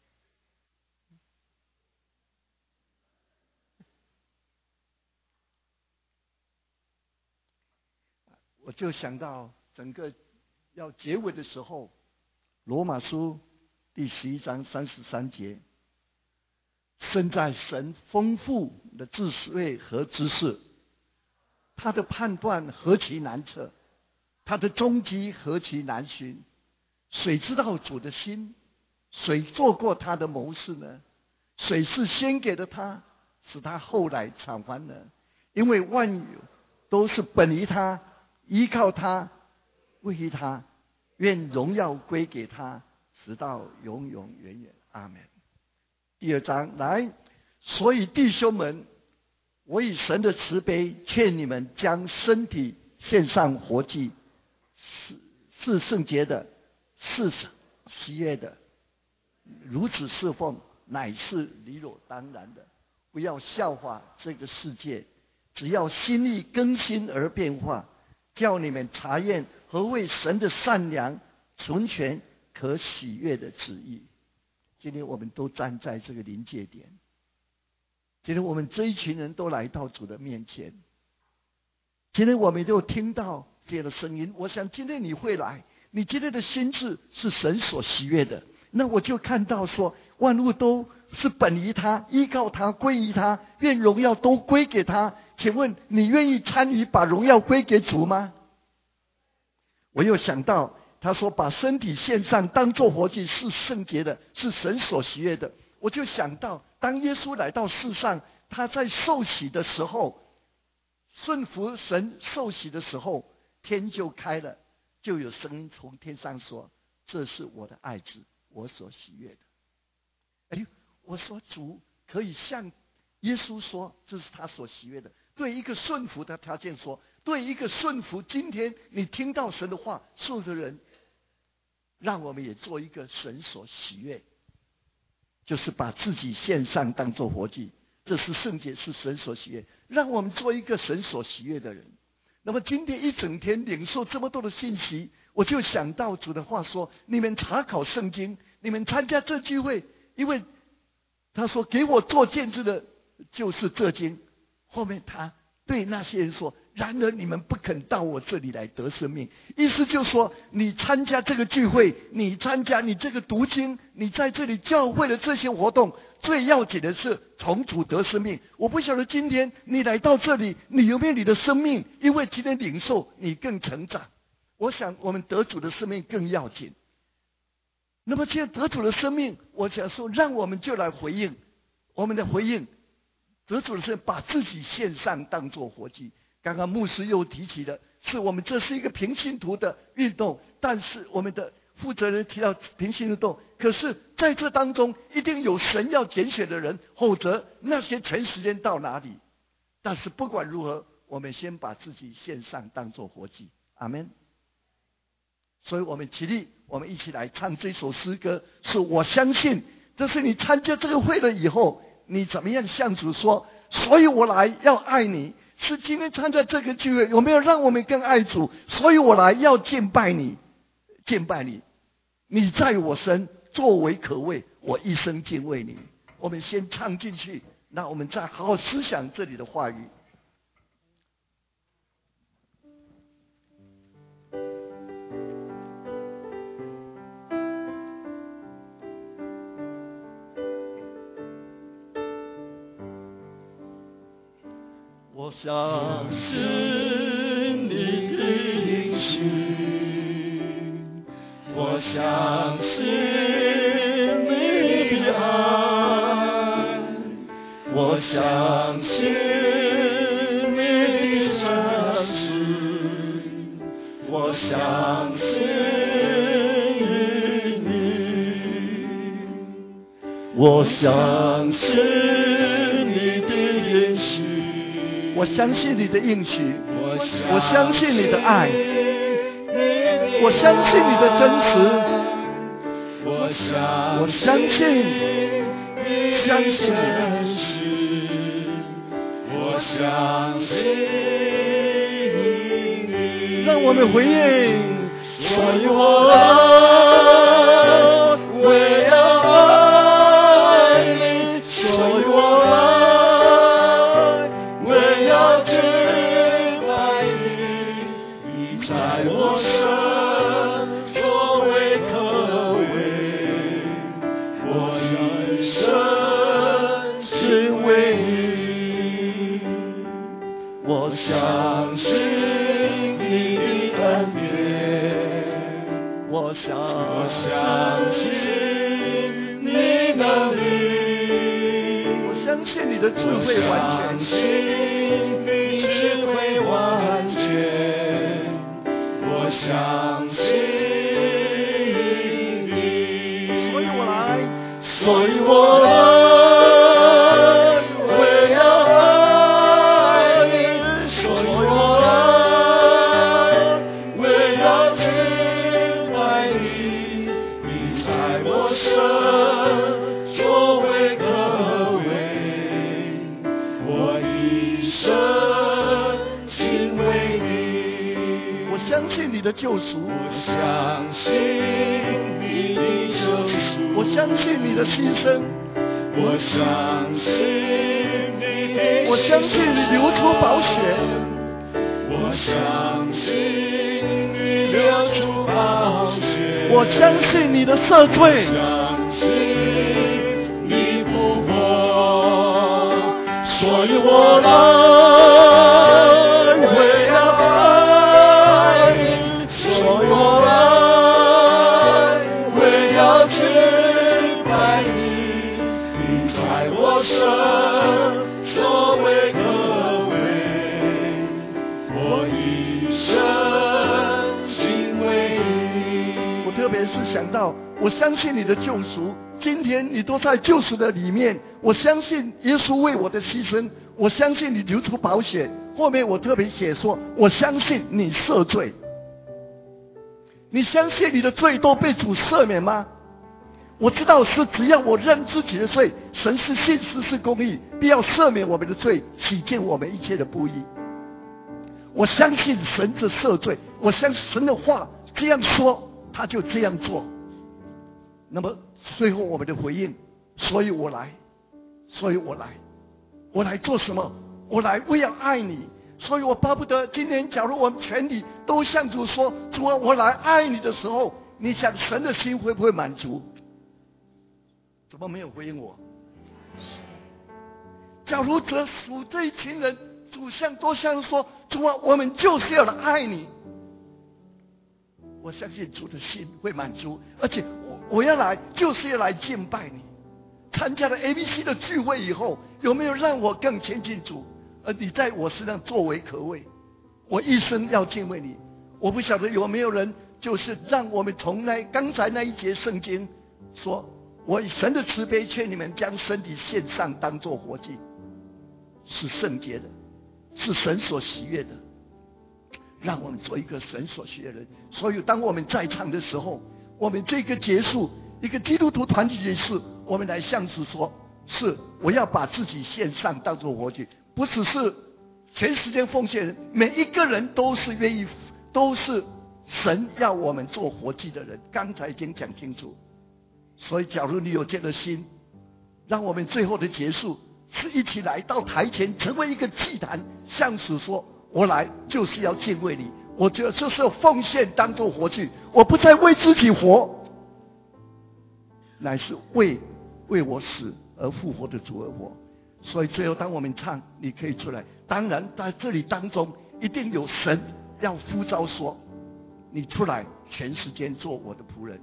B: 我就想到整个要结尾的时候，罗马书第十一章三十三节，身在神丰富的智慧和知识，他的判断何其难测，他的踪迹何其难寻。谁知道主的心？谁做过他的谋士呢？谁是先给了他，使他后来偿还呢？因为万有都是本于他，依靠他，为于他，愿荣耀归给他，直到永永远远。阿们。第二章来，所以弟兄们，我以神的慈悲劝你们，将身体献上活祭，是是圣洁的，是喜悦的，如此侍奉乃是理所当然的。不要效法这个世界，只要心意更新而变化，叫你们查验何为神的善良、纯全、可喜悦的旨意。今天我们都站在这个临界点，今天我们这一群人都来到主的面前，今天我们都听到这样的声音。我想今天你会来，你今天的心智是神所喜悦的，那我就看到说，万物都是本于他，依靠他，归于他，愿荣耀都归给他。请问你愿意参与把荣耀归给主吗？我又想到他说把身体献上当作活祭，是圣洁的，是神所喜悦的。我就想到当耶稣来到世上，他在受洗的时候，顺服神受洗的时候，天就开了，就有声音从天上说，这是我的爱子，我所喜悦的。哎，我说主可以向耶稣说这是他所喜悦的，对一个顺服的条件说，对一个顺服今天你听到神的话顺的人，让我们也做一个神所喜悦，就是把自己献上当作活祭，这是圣洁，是神所喜悦，让我们做一个神所喜悦的人。那么今天一整天领受这么多的信息，我就想到主的话说，你们查考圣经，你们参加这聚会，因为他说给我做见证的就是这经。后面他对那些人说，然而你们不肯到我这里来得生命。意思就是说，你参加这个聚会，你参加你这个读经，你在这里教会的这些活动，最要紧的是从主得生命。我不晓得今天你来到这里，你有没有你的生命？因为今天领受你更成长，我想我们得主的生命更要紧。那么既然得主的生命，我想说让我们就来回应，我们的回应得主的生命，把自己献上当作活祭。刚刚牧师又提起了，是我们这是一个平信徒的运动，但是我们的负责人提到平信运动，可是在这当中一定有神要拣选的人，否则那些全时间到哪里？但是不管如何，我们先把自己献上当作活祭。阿们。所以我们起立，我们一起来唱这首诗歌，是我相信这是你参加这个会了以后，你怎么样向主说，所以我来要爱你。是今天参加这个聚会有没有让我们更爱主？所以我来要敬拜你，敬拜你，你在我身作为可畏，我一生敬畏你。我们先唱进去，那我们再好好思想这里的话语。我相信你的应许，我相信你的爱，我相信你的诚实，我相信你，我相信你的应许。我相信你的应许，我相信你的爱，我相信你的真实，我相信，相信你，我相信你，让我们回应， 所以我来，我要爱你，所以我来，我要敬拜你，你在我身作为可为，我一生敬畏你。我相信你的恩典，我相信你能力，我相信你的智慧完全，我相信你智慧完全，我相信你，所以我来，所以我来。你的救赎，我相信你的救赎，我相信你的牺牲，我相信你的，我相信你流出宝血，我相信你流出宝血，我相信你的赦罪，我相信你复活，所以我来。是想到我相信你的救赎，今天你都在救赎的里面，我相信耶稣为我的牺牲，我相信你流出宝血，后面我特别写说我相信你赦罪。你相信你的罪都被主赦免吗？我知道是只要我认自己的罪，神是信实是公义，必要赦免我们的罪，洗净我们一切的不义。我相信神的赦罪，我相信神的话这样说他就这样做。那么最后我们的回应，所以我来，所以我来，我来做什么？我来为了爱你，所以我巴不得今天假如我们全体都向主说，主啊，我来爱你的时候，你想神的心会不会满足？怎么没有回应我？假如这属这一群人主向多向说，主啊，我们就是要来爱你，我相信主的心会满足，而且 我, 我要来就是要来敬拜你。参加了 A B C 的聚会以后，有没有让我更亲近主？而你在我身上作为可畏，我一生要敬畏你。我不晓得有没有人就是让我们从来刚才那一节圣经说，我以神的慈悲劝你们将身体献上当作活祭，是圣洁的，是神所喜悦的，让我们做一个神所喜悦的人。所以当我们在场的时候，我们这个结束一个基督徒团体结束，我们来向主说，是我要把自己献上当作活祭，不只是全时间奉献人，每一个人都是愿意，都是神要我们做活祭的人。刚才已经讲清楚，所以假如你有这个心，让我们最后的结束是一起来到台前，成为一个祭坛，向主说，我来就是要敬畏你，我觉得就是要奉献当作活祭，我不再为自己活，乃是为为我死而复活的主而活。所以最后当我们唱，你可以出来。当然在这里当中一定有神要呼召说，你出来全时间做我的仆人。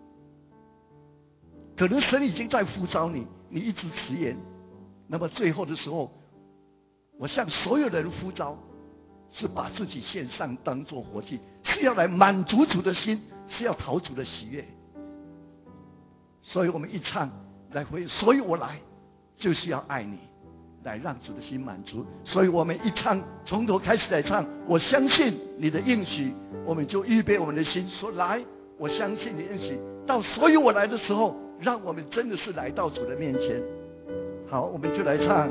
B: 可能神已经在呼召你，你一直迟延，那么最后的时候，我向所有人呼召，是把自己献上当作活祭，是要来满足主的心，是要讨主的喜悦。所以我们一唱来回，所以我来就是要爱你，来让主的心满足。所以我们一唱从头开始来唱，我相信你的应许，我们就预备我们的心说，来，我相信你的应许。到所以我来的时候，让我们真的是来到主的面前。好，我们就来唱，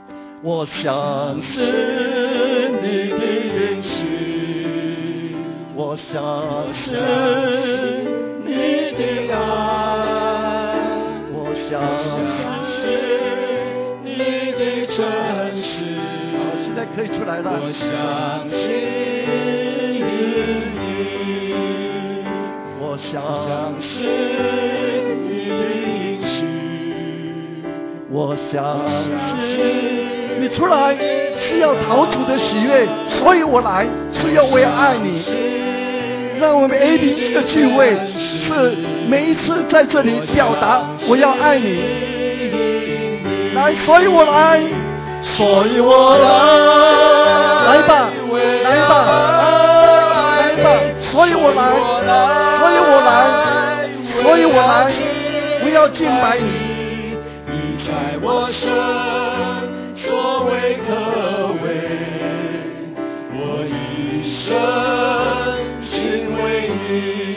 B: 我相信你的应许， 我相信你的爱，我相信你的真实。好，现在可以出来了。我相信你，我相信你的应许，我相信你出来是要讨主的喜悦，所以我来是要为爱你。让我们 A B C 的聚会是每一次在这里表达我要爱你，来，所以我来，所以我来，来吧，来吧，来吧，所以我来，所以我来，所以我来，不要敬拜你，你在我身所为可为，我一生敬畏你，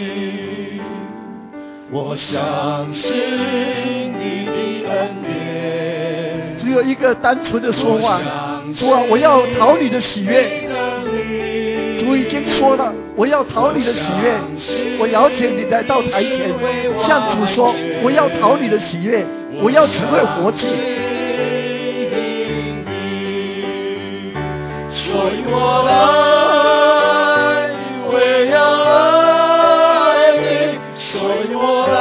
B: 我相信你的恩典。只有一个单纯的说话，主啊，我要讨你的喜悦。主已经说了，我要讨你的喜悦。我邀请你来到台前，向主说，我要讨你的喜悦，我要成为活祭。所以我来，为要爱你，所以我来，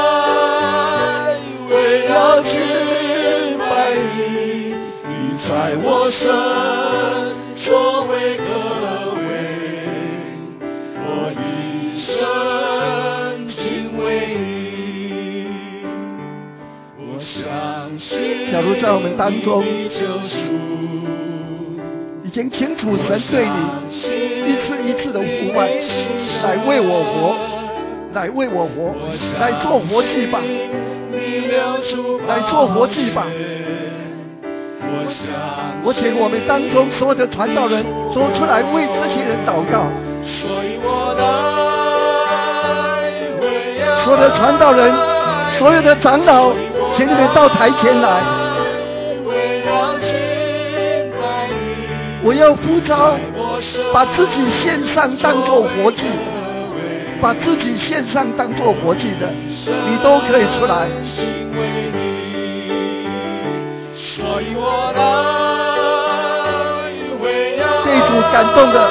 B: 为要敬拜你，你在我身所为可为，我一生敬畏你，我相信。假如在我们当中已经清楚神对你一次一次的呼唤，来为我活，来为我活，来做活祭吧，来做活祭吧。我请我们当中所有的传道人都出来为这些人祷告。所有的传道人，所有的长老，请你们到台前来。我要呼召，把自己献上当作活祭，把自己献上当作活祭的，你都可以出来。被主感动的，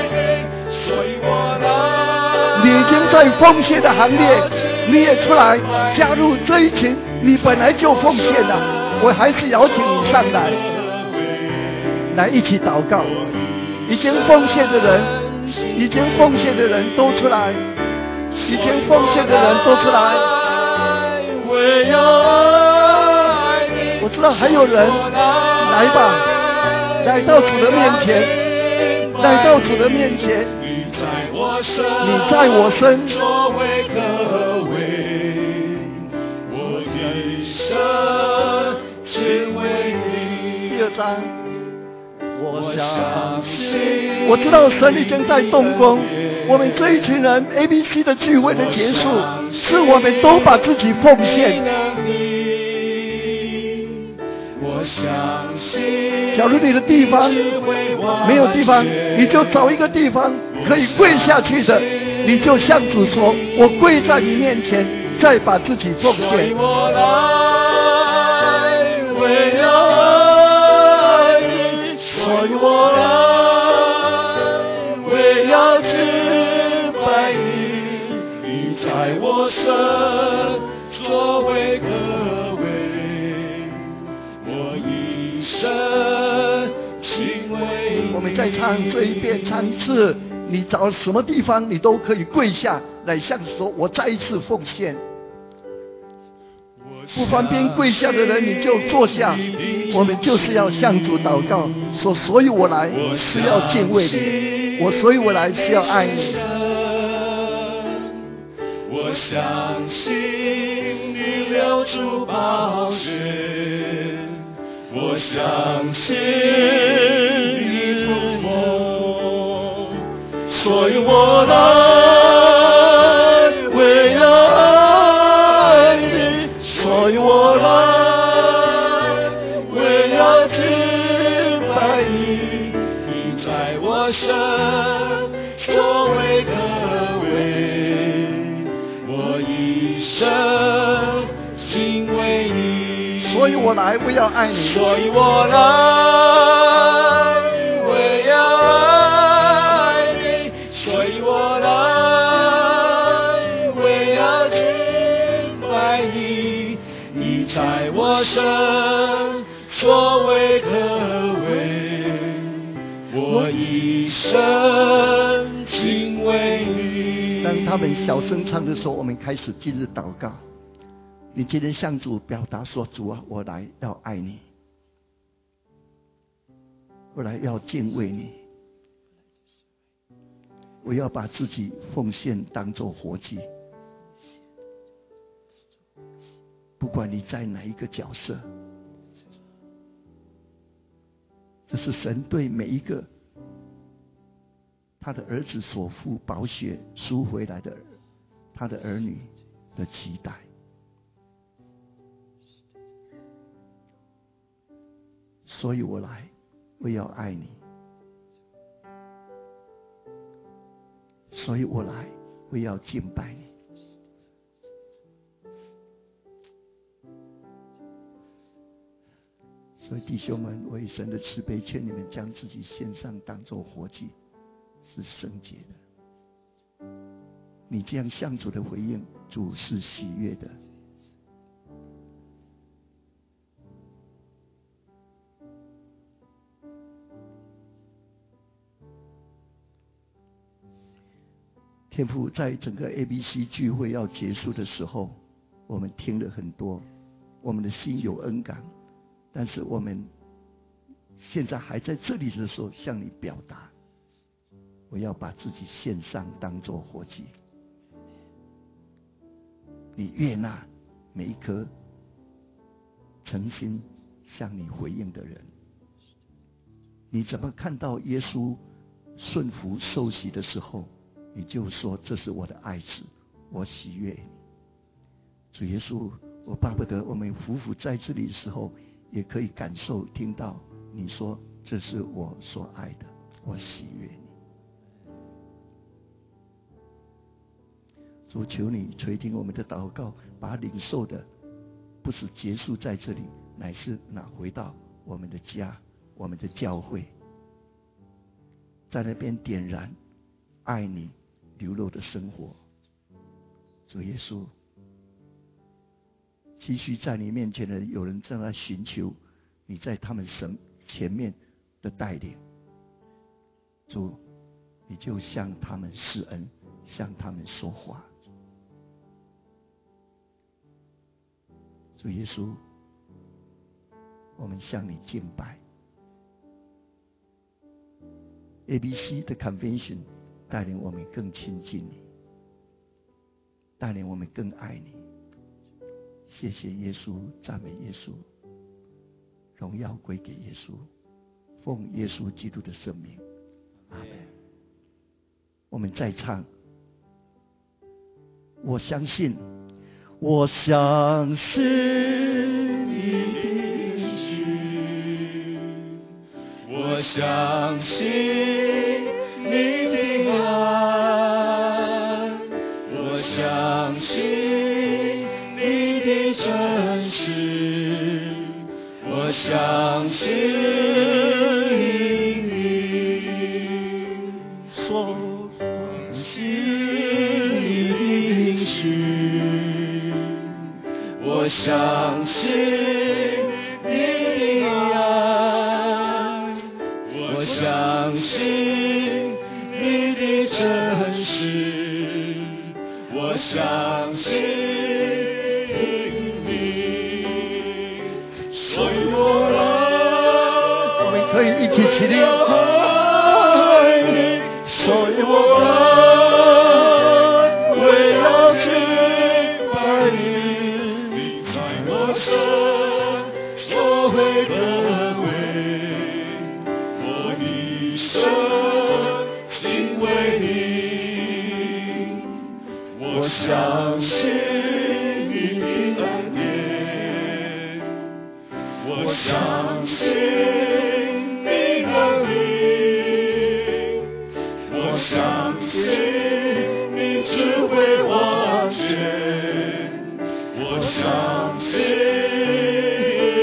B: 你已经在奉献的行列，你也出来加入这一群，你本来就奉献的，我还是邀请你上来。来一起祷告，已经奉献的人，已经奉献的人都出来，已经奉献的人都出来。我知道还有人，来吧，来到主的面前，来到主的面前。你在我身，你在我身，所为可为，我一生敬畏你。第二章。我相信，我知道神已经在动工。我们这一群人 A B C 的聚会的结束，是我们都把自己奉献。我相信，假如你的地方没有地方，你就找一个地方可以跪下去的，你就向主说：“我跪在你面前，再把自己奉献。”我来，为了。所以我来，为要敬拜你，你在我身所为可为，我一生敬畏你。我们再唱这一遍，唱一次，你找什么地方你都可以跪下来向主说：“我再一次奉献。”不方便跪下的人你就坐下，我们就是要向主祷告，说所以我来是要敬畏你，我所以我来是要爱你。我相信你流出宝血，我相信你触摸，所以我来为了爱你，所以我来为了敬拜你，你在我身所为可所以我来，我要爱你。
A: 所以我来，我要爱你。所以我来，我要敬拜你。你在我身作为可畏，我一生敬畏你。
B: 当他们小声唱的时候，我们开始今日祷告。你今天向主表达说：主啊，我来要爱你，我来要敬畏你，我要把自己奉献当作活祭。不管你在哪一个角色，这是神对每一个他的儿子所付宝血赎回来的他的儿女的期待。所以我来，我要爱你。所以我来，我要敬拜你。所以弟兄们，为神的慈悲，劝你们将自己献上，当作活祭，是圣洁的。你这样向主的回应，主是喜悦的。天父，在整个 A B C 聚会要结束的时候，我们听了很多，我们的心有恩感，但是我们现在还在这里的时候，向你表达，我要把自己献上，当作活祭。你悦纳每一颗诚心向你回应的人。你怎么看到耶稣顺服受洗的时候，你就说这是我的爱子，我喜悦你。主耶稣，我巴不得我们夫妇在这里的时候，也可以感受听到你说这是我所爱的，我喜悦你。主，求你垂听我们的祷告，把领受的不是结束在这里，乃是拿回到我们的家，我们的教会，在那边点燃爱你流露的生活。主耶稣，期许在你面前的有人正在寻求你在他们神前面的带领。主，你就向他们施恩，向他们说话。主耶稣，我们向你敬拜。A B C 的 Convention 带领我们更亲近你，带领我们更爱你。谢谢耶稣，赞美耶稣，荣耀归给耶稣，奉耶稣基督的圣名，阿们。我们再唱，我相信，我相信你的许，
A: 我相信你的爱，我相信你的真实，我相信你所奉献你的应许，我相信你的爱，我相信你的真实，我相信你，所以我来，
B: 我们可以一起起立。
A: 爱你，所以我来，为了敬拜你，你在我身所会的为，我一生敬畏你，我相信你的恩典，我相信你的名，我相信你智慧完全，我相信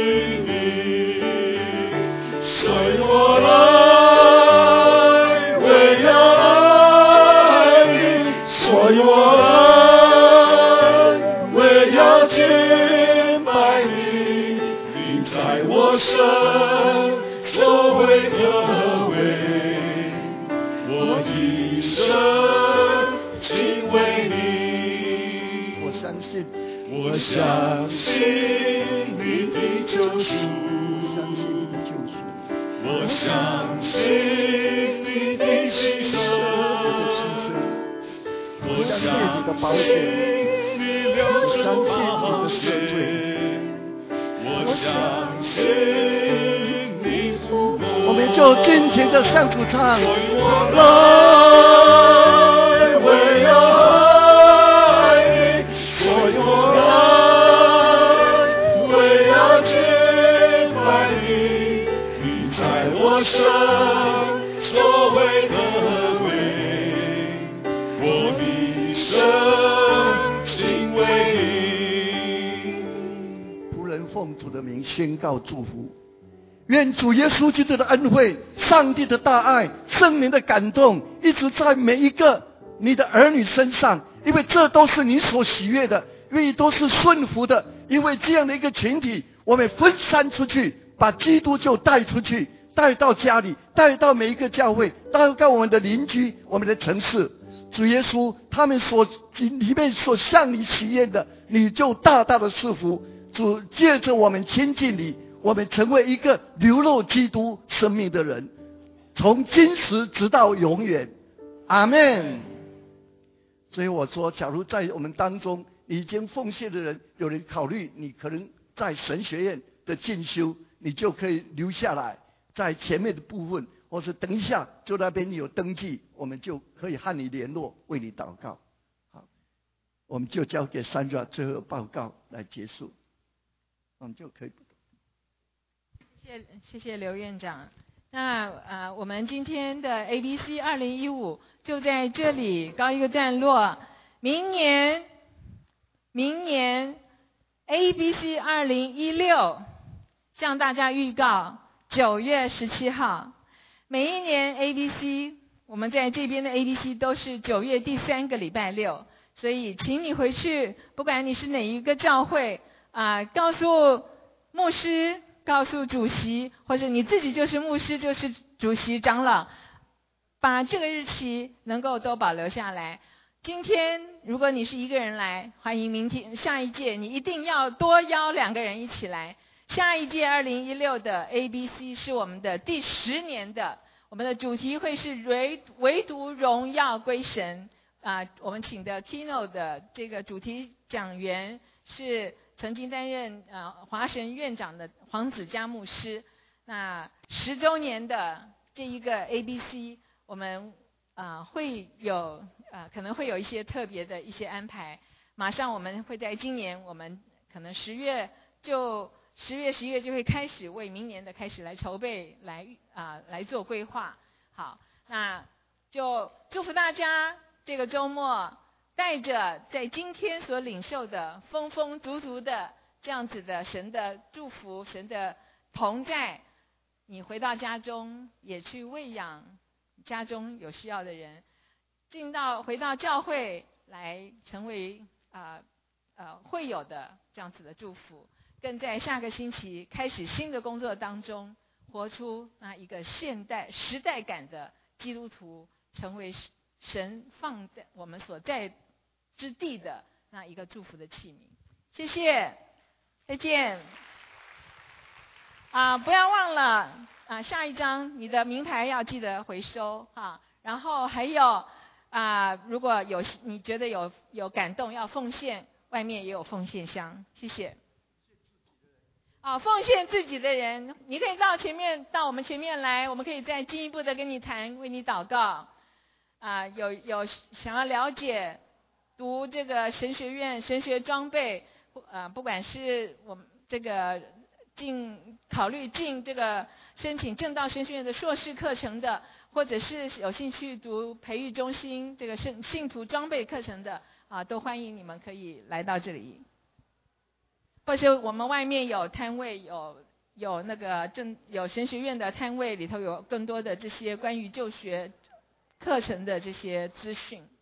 C: 生作为何为？我一生敬畏你。
B: 我相信，
C: 我相信你的救赎，
B: 相信你的救赎，
C: 我相信你的牺牲，我相信你的保险，你流着宝血，我相信你复活。
B: 我们就尽情的向主唱，
C: 来，为了爱你，所以我来，为了敬拜你，你在我生作为何为？我一生敬畏你。
B: 仆人奉主的名宣告祝福，愿主耶稣基督的恩惠、上帝的大爱、圣灵的感动，一直在每一个你的儿女身上，因为这都是你所喜悦的，因为都是顺服的。因为这样的一个群体，我们分散出去，把基督就带出去，带到家里，带到每一个教会，带到我们的邻居、我们的城市。主耶稣，他们所里面所向你祈愿的，你就大大的赐福。主借着我们亲近你，我们成为一个流露基督生命的人，从今时直到永远。阿们。所以我说，假如在我们当中已经奉献的人，有人考虑你可能在神学院的进修，你就可以留下来，在前面的部分，或是等一下就那边有登记，我们就可以和你联络，为你祷告。好，我们就交给三爪最后报告来结束，我们就可以。
D: 谢谢谢谢刘院长。那呃，我们今天的 A B C 二零一五就在这里告一个段落。明年，明年 A B C 二零一六向大家预告，九月十七号。每一年 A B C， 我们在这边的 A B C 都是九月第三个礼拜六，所以请你回去，不管你是哪一个教会啊、呃，告诉牧师。告诉主席，或者你自己就是牧师，就是主席长老，把这个日期能够都保留下来。今天如果你是一个人来，欢迎明天下一届你一定要多邀两个人一起来。下一届二零一六的 A B C 是我们的第十年的，我们的主题会是唯唯独荣耀归神啊、呃，我们请的 Keynote 的这个主题讲员是曾经担任呃华神院长的黄子嘉牧师。那十周年的这一个 A B C， 我们啊、呃、会有呃可能会有一些特别的一些安排。马上我们会在今年，我们可能十月就十月十一月就会开始为明年的开始来筹备，来啊、呃、来做规划。好，那就祝福大家这个周末。带着在今天所领受的丰丰足足的这样子的神的祝福、神的同在，你回到家中也去喂养家中有需要的人，进到回到教会来成为啊 呃, 呃会友的这样子的祝福，更在下个星期开始新的工作当中，活出那一个现代时代感的基督徒，成为神放在我们所在之地的那一个祝福的器皿。谢谢，再见。啊，不要忘了啊，下一张你的名牌要记得回收啊。然后还有啊，如果有你觉得有有感动要奉献，外面也有奉献箱。谢谢。啊，奉献自己的人，你可以到前面，到我们前面来，我们可以再进一步的跟你谈，为你祷告。啊，有有想要了解。读这个神学院神学装备，呃，不管是我们这个进考虑进这个申请正道神学院的硕士课程的，或者是有兴趣读培育中心这个信信徒装备课程的啊，都欢迎你们可以来到这里。或是我们外面有摊位，有有那个正有神学院的摊位，里头有更多的这些关于就学课程的这些资讯。